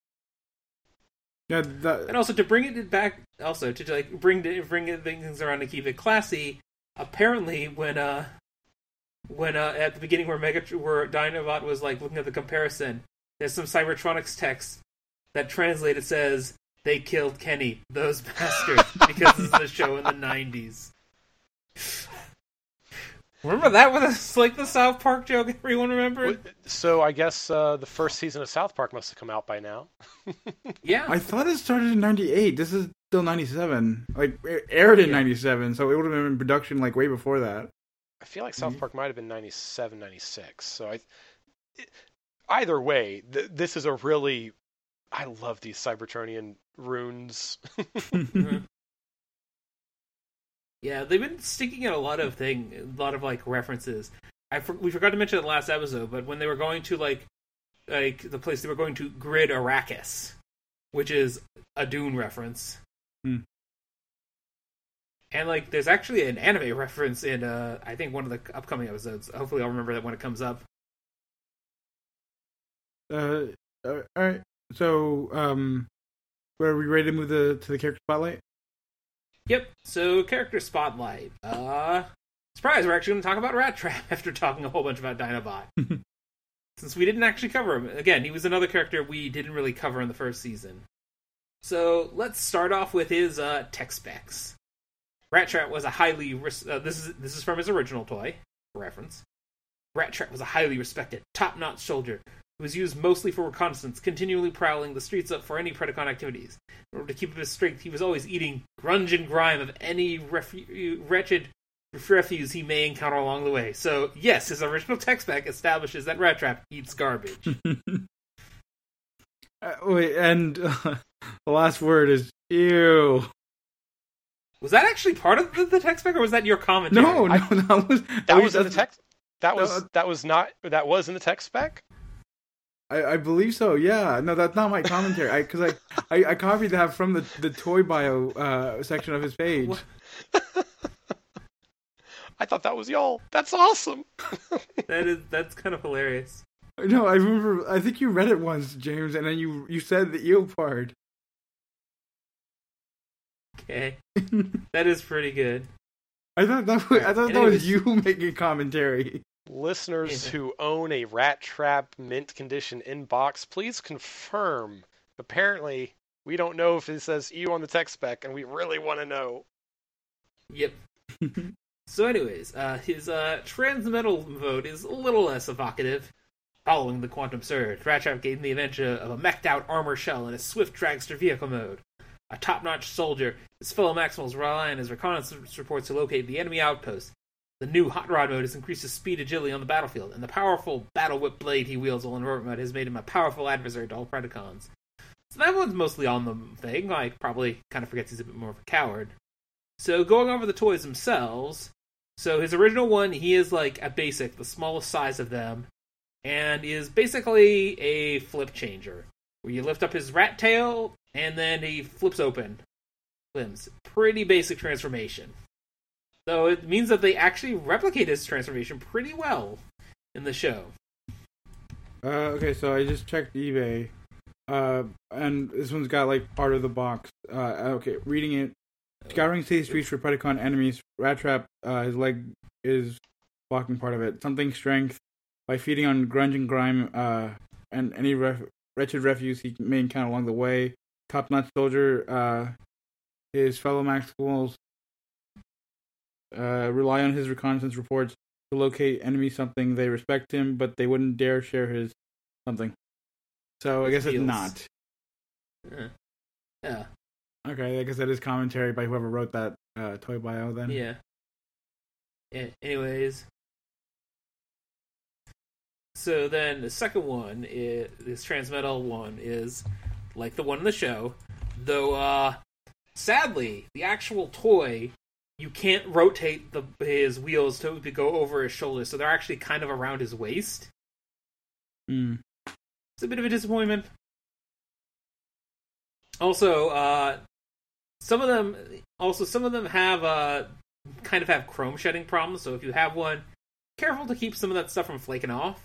Yeah, and also to bring it back, also to bring things around to keep it classy. Apparently, when at the beginning where Dinobot was looking at the comparison, there's some Cybertronics text that translated says, "They killed Kenny, those bastards," because this is a show in the 90s. Remember that was the South Park joke everyone remembered? So I guess the first season of South Park must have come out by now. Yeah. I thought it started in 98. This is still 97. It aired in 97, so it would have been in production way before that. I feel like South Park might have been 97, 96. So either way, this is a really... I love these Cybertronian runes. Yeah, they've been sticking in a lot of like references. We forgot to mention it in the last episode, but when they were going to like the place they were going to, Grid Arrakis, which is a Dune reference. And like, there's actually an anime reference in I think one of the upcoming episodes. Hopefully, I'll remember that when it comes up. All right. So, are we ready to move to the character spotlight? Yep. So, character spotlight. Surprise! We're actually going to talk about Rat Trap after talking a whole bunch about Dinobot. Since we didn't actually cover him. Again, he was another character we didn't really cover in the first season. So, let's start off with his tech specs. Rat Trap was a highly... this is from his original toy, for reference. Rat Trap was a highly respected, top-notch soldier who was used mostly for reconnaissance, continually prowling the streets up for any Predacon activities. In order to keep up his strength, he was always eating grunge and grime of any wretched refuse he may encounter along the way. So, yes, his original tech spec establishes that Rat Trap eats garbage. Wait, and the last word is ew. Was that actually part of the tech spec, or was that your commentary? No, that was in the text. That was in the tech spec. I believe so. Yeah, no, that's not my commentary. Because I copied that from the toy bio section of his page. I thought that was y'all. That's awesome. That's kind of hilarious. No, I remember. I think you read it once, James, and then you said the eel part. Okay, that is pretty good. I thought that was you making commentary. Listeners who own a Rat Trap mint condition inbox, please confirm. Apparently, we don't know if it says "ew" on the tech spec, and we really want to know. Yep. So, anyways, his transmetal mode is a little less evocative. Following the Quantum Surge, Rat Trap gained the adventure of a meched-out armor shell in a swift dragster vehicle mode. A top-notch soldier, his fellow Maximals rely on his reconnaissance reports to locate the enemy outpost. The new Hot Rod mode has increased his speed and agility on the battlefield, and the powerful Battle Whip blade he wields while in orbit mode has made him a powerful adversary to all Predacons. So that one's mostly on the thing, like, probably kind of forgets he's a bit more of a coward. So going over the toys themselves, so his original one, he is like a basic, the smallest size of them, and is basically a flip changer, where you lift up his rat tail, and then he flips open limbs. Pretty basic transformation. So it means that they actually replicate his transformation pretty well in the show. Okay, so I just checked eBay, and this one's got like part of the box. Okay, reading it. Scouring city streets for Predacon enemies, Rat Trap, his leg is blocking part of it. Something strength by feeding on grunge and grime, and any wretched refuse he may encounter along the way. Top-notch soldier, his fellow Maximals rely on his reconnaissance reports to locate enemy something. They respect him, but they wouldn't dare share his something. So I guess it's not. Yeah. Okay, I guess that is commentary by whoever wrote that toy bio then. Yeah. Anyways. So then the second one, this transmetal one, is like the one in the show. Though, sadly, the actual toy, you can't rotate his wheels to go over his shoulders, so they're actually kind of around his waist. It's a bit of a disappointment. Also, some of them have kind of have chrome shedding problems, so if you have one, careful to keep some of that stuff from flaking off.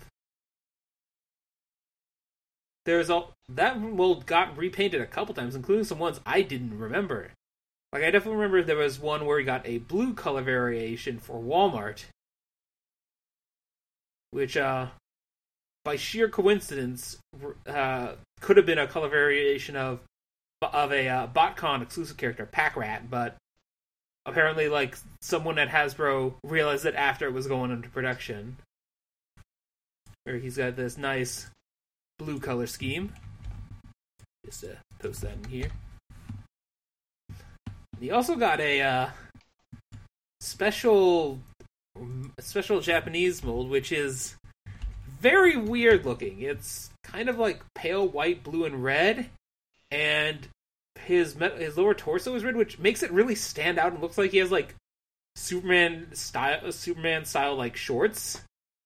That mold got repainted a couple times, including some ones I didn't remember. Like, I definitely remember there was one where he got a blue color variation for Walmart, which, by sheer coincidence, could have been a color variation of a BotCon exclusive character, Pack-Rat, but apparently, like, someone at Hasbro realized it after it was going into production. Where he's got this nice blue color scheme. Just post that in here. He also got a special Japanese mold, which is very weird looking. It's kind of like pale white, blue, and red, and his lower torso is red, which makes it really stand out and looks like he has like Superman style like shorts.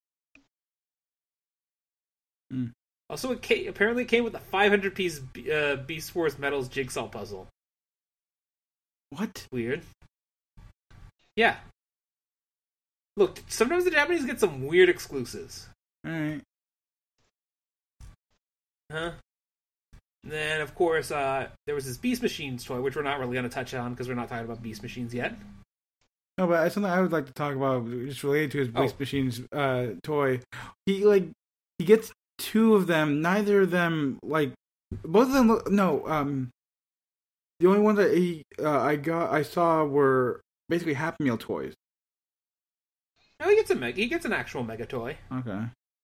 Mm. Also, apparently came with a 500-piece Beast Wars Metals jigsaw puzzle. What? Weird. Yeah. Look, sometimes the Japanese get some weird exclusives. Alright. Huh? And then, of course, there was this Beast Machines toy, which we're not really going to touch on because we're not talking about Beast Machines yet. No, but something I would like to talk about, just related to his Beast Machines toy. He gets two of them. Neither of them, both of them look, the only ones that I saw were basically Happy Meal toys. No, he gets an actual Mega toy. Okay.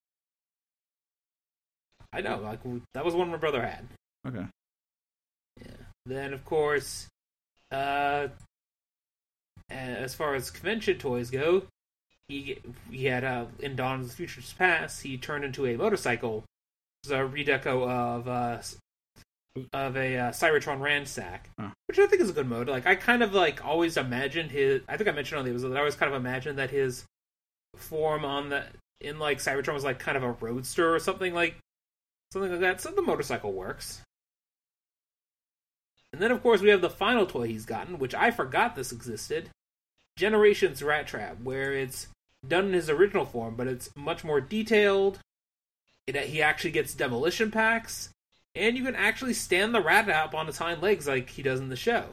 I know, that was one my brother had. Okay. Yeah. Then, of course, as far as convention toys go, he had in Dawn of the Future's Past, he turned into a motorcycle. It was a redeco of a Cybertron Ransack, which I think is a good mode. I kind of always imagined his. I think I mentioned on the episode that I always kind of imagined that his form in Cybertron was kind of a roadster or something like that. So the motorcycle works. And then, of course, we have the final toy he's gotten, which I forgot this existed. Generations Rat Trap, where it's done in his original form, but it's much more detailed. He actually gets demolition packs, and you can actually stand the rat up on its hind legs like he does in the show.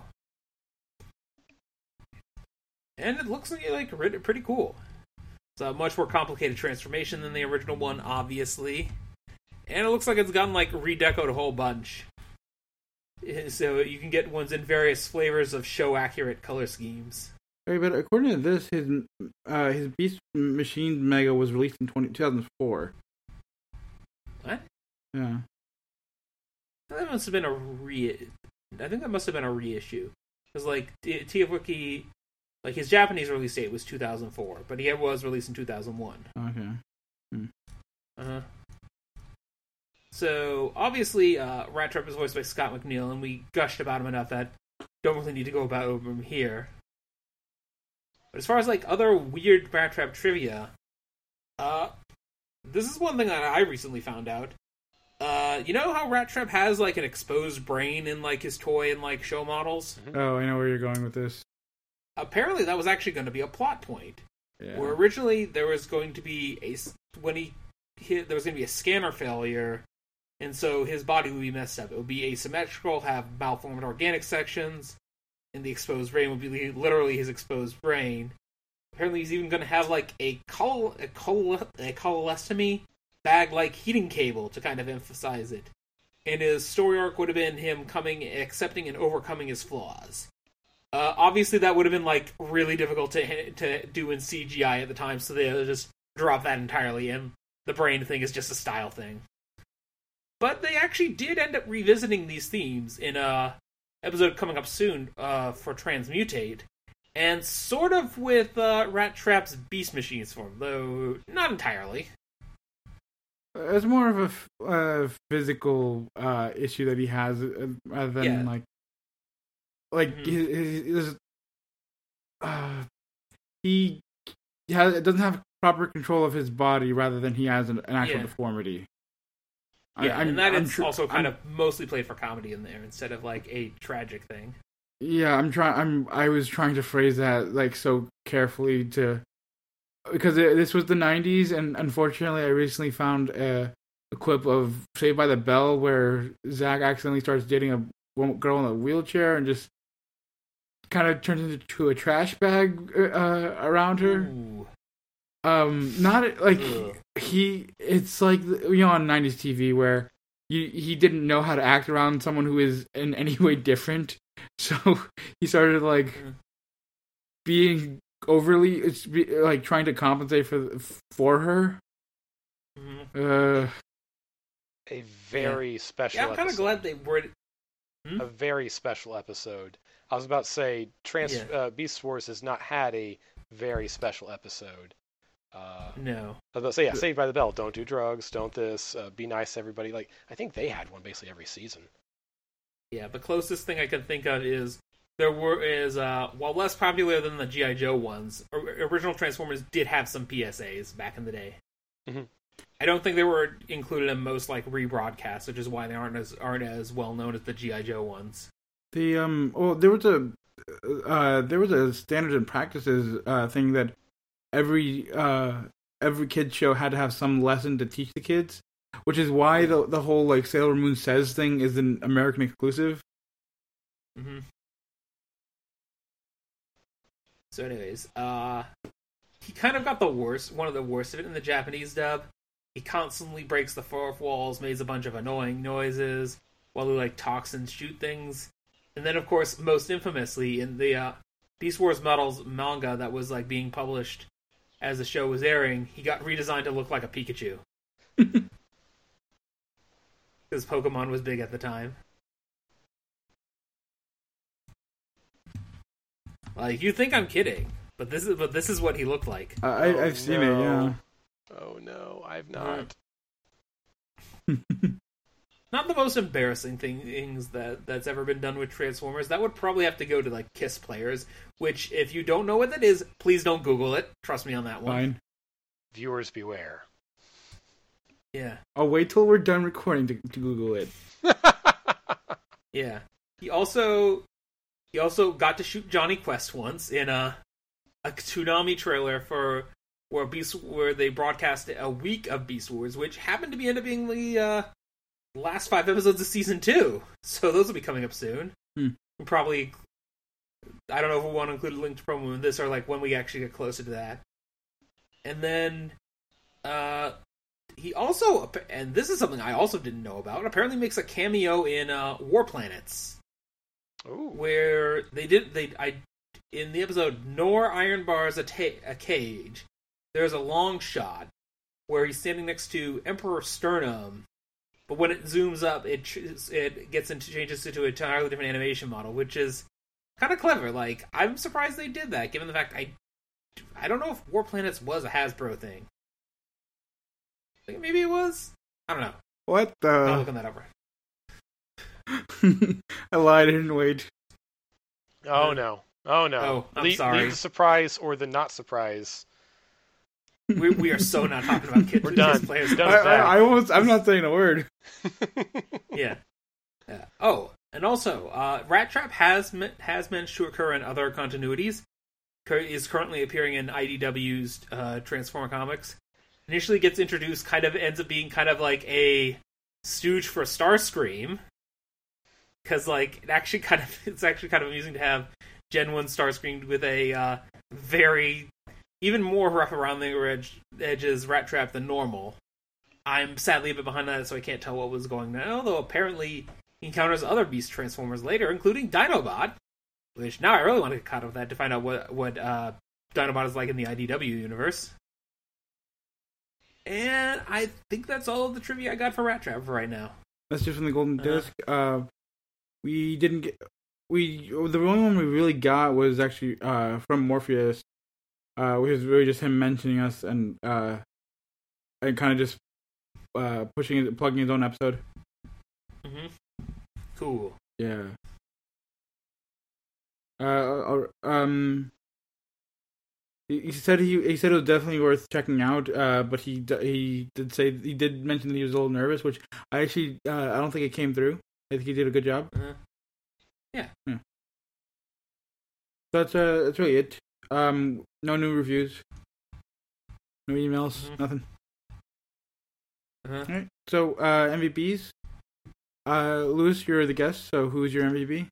And it looks pretty cool. It's a much more complicated transformation than the original one, obviously. And it looks like it's gotten redecoed a whole bunch. So you can get ones in various flavors of show-accurate color schemes. Right, but according to this, his Beast Machines Mega was released in 2004. What? Yeah. That must have been I think that must have been a reissue. Because, TFWiki, his Japanese release date was 2004, but he was released in 2001. Okay. Uh-huh. So, obviously, Rat Trap is voiced by Scott McNeil, and we gushed about him enough that don't really need to go over him here. But as far as, other weird Rat Trap trivia, this is one thing that I recently found out. You know how Rat Trap has, an exposed brain in, his toy and, show models? Oh, I know where you're going with this. Apparently, that was actually going to be a plot point. Yeah. Where originally there was going to be there was going to be a scanner failure, and so his body would be messed up. It would be asymmetrical, have malformed organic sections, and the exposed brain would be literally his exposed brain. Apparently, he's even going to have a colestomy bag-like heating cable to kind of emphasize it. And his story arc would have been him accepting and overcoming his flaws. Obviously, that would have been really difficult to do in CGI at the time, so they just drop that entirely, and the brain thing is just a style thing. But they actually did end up revisiting these themes in a episode coming up soon for Transmutate, and sort of with Rat Trap's Beast Machines form, though not entirely. It's more of a physical issue that he has rather than he doesn't have proper control of his body rather than he has an actual deformity. Yeah, it's also kind of mostly played for comedy in there instead of a tragic thing. Yeah, I was trying to phrase that so carefully because this was the 90s, and unfortunately I recently found a clip of Saved by the Bell where Zach accidentally starts dating a girl in a wheelchair and just kind of turns into a trash bag around her. Ooh. Not it's on 90s TV where he didn't know how to act around someone who is in any way different, so he started being overly trying to compensate for her. A very special I'm kind of glad they were a very special episode. I was about to say Beast Wars has not had a very special episode. No. I was about to say, Saved by the Bell. Don't do drugs. Don't this. Be nice to everybody. I think they had one basically every season. Yeah, the closest thing I can think of is while less popular than the G.I. Joe ones, original Transformers did have some PSAs back in the day. Mm-hmm. I don't think they were included in most like rebroadcasts, which is why they aren't as well known as the G.I. Joe ones. There was a standards and practices thing that every kid show had to have some lesson to teach the kids, which is why the whole like Sailor Moon Says thing is an American exclusive. Mm-hmm. So, anyways, he kind of got one of the worst of it in the Japanese dub. He constantly breaks the fourth walls, makes a bunch of annoying noises while he like talks and shoot things. And then, of course, most infamously, in the Beast Wars Metals manga that was like being published as the show was airing, he got redesigned to look like a Pikachu. Because Pokemon was big at the time. Like, you think I'm kidding, but this is what he looked like. I've seen it, yeah. Oh no, I've not. Not the most embarrassing things that's ever been done with Transformers. That would probably have to go to like KISS players, which if you don't know what that is, please don't Google it. Trust me on that one. Fine. Viewers beware. Yeah. I'll wait till we're done recording to Google it. Yeah. He also got to shoot Johnny Quest once in a Toonami trailer where they broadcast a week of Beast Wars, which happened to end up being the last 5 episodes of season 2. So those will be coming up soon. Probably, I don't know if we want to include a link to promo in this or like when we actually get closer to that. And then he also, and this is something I also didn't know about, apparently makes a cameo in War Planets. Ooh. Where in the episode Nor Iron Bars a Cage, there's a long shot where he's standing next to Emperor Sternum, but when it zooms up, it changes into an entirely different animation model, which is kind of clever. Like, I'm surprised they did that, given the fact I don't know if War Planets was a Hasbro thing. I think maybe it was. I don't know. What the? I'm not looking that up. I lied. I didn't wait. Oh no! Oh no! Oh, I'm sorry. Leave the surprise or the not surprise. We are so not talking about kids. We're done. Players. We're done with that. I'm not saying a word. Yeah. Oh, and also, Rat Trap has managed to occur in other continuities. Is currently appearing in IDW's Transformer comics. Initially gets introduced, ends up being kind of like a stooge for Starscream. Because like it's actually kind of amusing to have Gen 1 Starscream with a very even more rough around the edges Rat Trap than normal. I'm sadly a bit behind that, so I can't tell what was going on. Although apparently he encounters other Beast Transformers later, including Dinobot. Which now I really want to get caught up with that to find out what Dinobot is like in the IDW universe. And I think that's all of the trivia I got for Rat Trap for right now. That's just from the Golden Disc. We didn't get. The only one we really got was actually from Morpheus, which is really just him mentioning us and kind of just plugging his own episode. Mm-hmm. Cool. Yeah. He said it was definitely worth checking out, but he did mention that he was a little nervous, which I don't think it came through. I think he did a good job. Yeah. That's really it. No new reviews, no emails, nothing. All right. So MVPs. Lewis, you're the guest. So who's your MVP?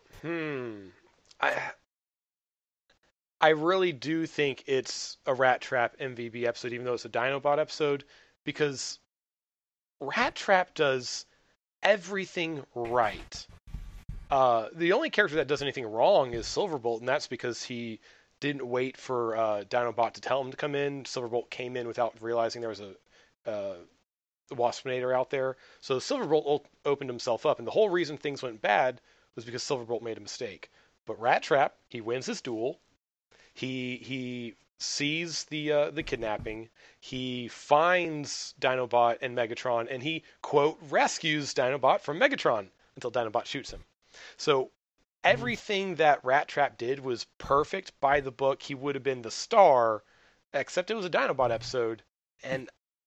I really do think it's a Rat Trap MVP episode, even though it's a Dinobot episode, because Rat Trap does everything right. The only character that does anything wrong is Silverbolt, and that's because he didn't wait for Dinobot to tell him to come in. Silverbolt came in without realizing there was a Waspinator out there. So Silverbolt opened himself up, and the whole reason things went bad was because Silverbolt made a mistake. But Rat Trap, he wins his duel. He sees the kidnapping. He finds Dinobot and Megatron, and he, quote, rescues Dinobot from Megatron until Dinobot shoots him. So everything that Rat Trap did was perfect by the book. He would have been the star, except it was a Dinobot episode, and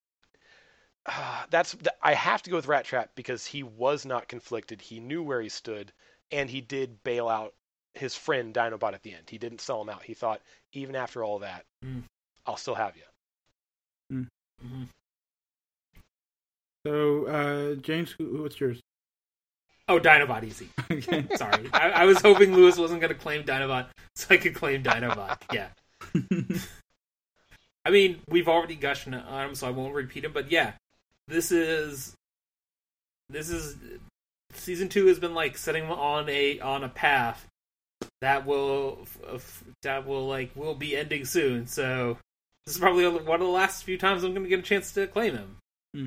I have to go with Rat Trap because he was not conflicted. He knew where he stood, and he did bail out his friend Dinobot at the end. He didn't sell him out. He thought, even after all that, I'll still have you. Mm-hmm. So, James, what's yours? Oh, Dinobot, easy. Okay. Sorry. I was hoping Lewis wasn't going to claim Dinobot, so I could claim Dinobot. Yeah. I mean, we've already gushed on him, so I won't repeat him, but yeah. This is season 2 has been like setting on a path that will be ending soon. So this is probably one of the last few times I'm going to get a chance to claim him.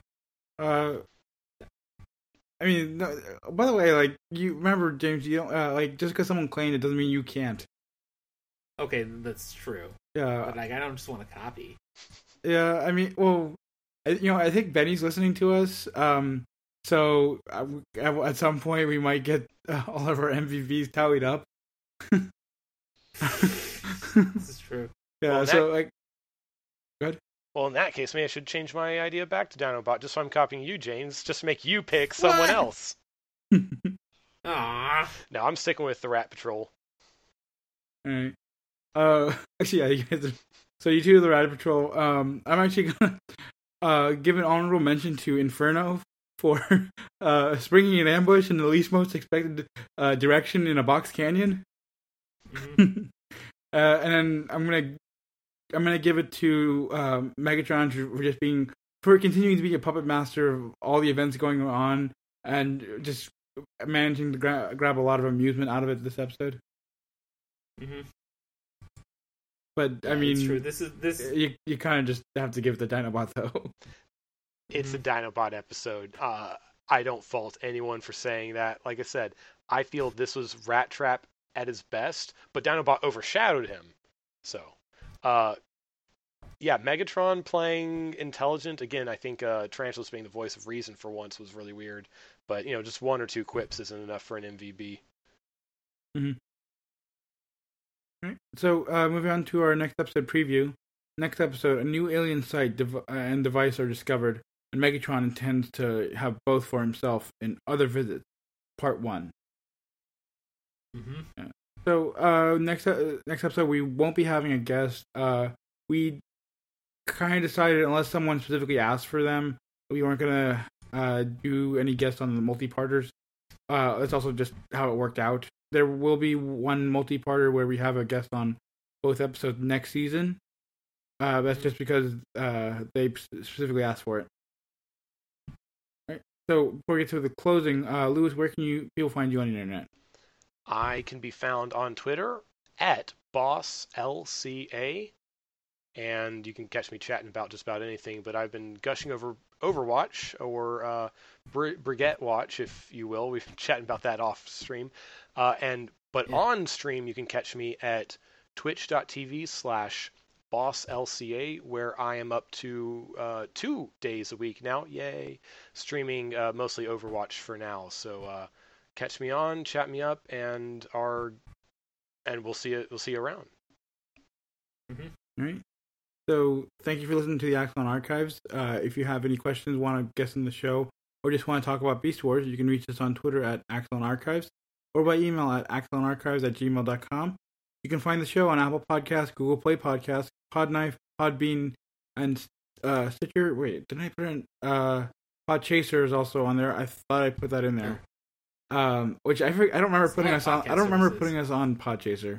I mean, no, by the way, like, you remember, James, you don't like, just because someone claimed it doesn't mean you can't. Okay, that's true. Yeah, but like, I don't just want to copy. Yeah, I mean, well, I think Benny's listening to us. So at some point we might get all of our MVPs tallied up. This is true. Yeah, well, so like, good. Well, in that case, maybe I should change my idea back to Dinobot, just so I'm copying you, James. Just make you pick someone else. Ah. No, I'm sticking with the Rat Patrol. All right. Actually, yeah, you guys. So you two are the Rat Patrol. I'm actually gonna give an honorable mention to Inferno for springing an ambush in the least most expected direction in a box canyon. Mm-hmm. And then I'm gonna give it to Megatron for continuing to be a puppet master of all the events going on and just managing to grab a lot of amusement out of it this episode. Mm-hmm. But I mean, it's true. This you kind of just have to give it to Dinobot though. It's a Dinobot episode. I don't fault anyone for saying that. Like I said, I feel this was Rat Trap at his best, but Dinobot overshadowed him. So, yeah, Megatron playing intelligent. Again, I think Tarantulas being the voice of reason for once was really weird. But, just one or two quips isn't enough for an MVB. Mm-hmm. All right. So, moving on to our next episode preview. Next episode, a new alien site and device are discovered, and Megatron intends to have both for himself in Other Visits, Part 1. Mm-hmm. Yeah. So, next episode, we won't be having a guest. We kind of decided, unless someone specifically asked for them, we weren't going to do any guests on the multi-parters. That's also just how it worked out. There will be one multi-parter where we have a guest on both episodes next season. That's just because they specifically asked for it. All right. So before we get to the closing, Lewis, where can people find you on the internet? I can be found on Twitter at BossLCA, and you can catch me chatting about just about anything. But I've been gushing over Overwatch, or Brigette Watch, if you will. We've been chatting about that off stream. But on stream, you can catch me at twitch.tv/BossLCA, where I am up to 2 days a week now. Yay! Streaming mostly Overwatch for now. So catch me on, chat me up, and we'll see you around. Mm-hmm. All right. So thank you for listening to the Axelon Archives. If you have any questions, want to guest on the show, or just want to talk about Beast Wars, you can reach us on Twitter at Axelon Archives, or by email at axelonarchives@gmail.com. You can find the show on Apple Podcasts, Google Play Podcasts, Podknife, Podbean, and Stitcher. Wait, didn't I put in Podchaser is also on there? I thought I put that in there. Which I don't remember putting us on. I don't remember putting us on Podchaser.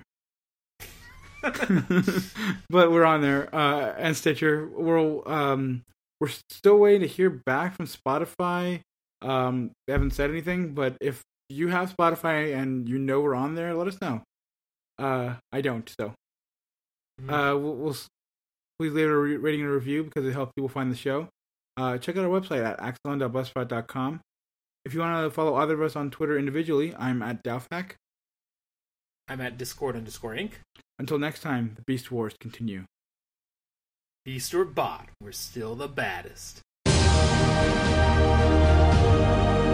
But we're on there, and Stitcher. We're still waiting to hear back from Spotify. They haven't said anything, but if you have Spotify and we're on there, let us know. I don't, so we'll please leave a rating and a review because it helps people find the show. Check out our website at axelon.buzzsprout.com. If you want to follow either of us on Twitter individually, I'm at Dowfack. I'm at Discord_Inc. Until next time, the Beast Wars continue. Beast or bot, we're still the baddest.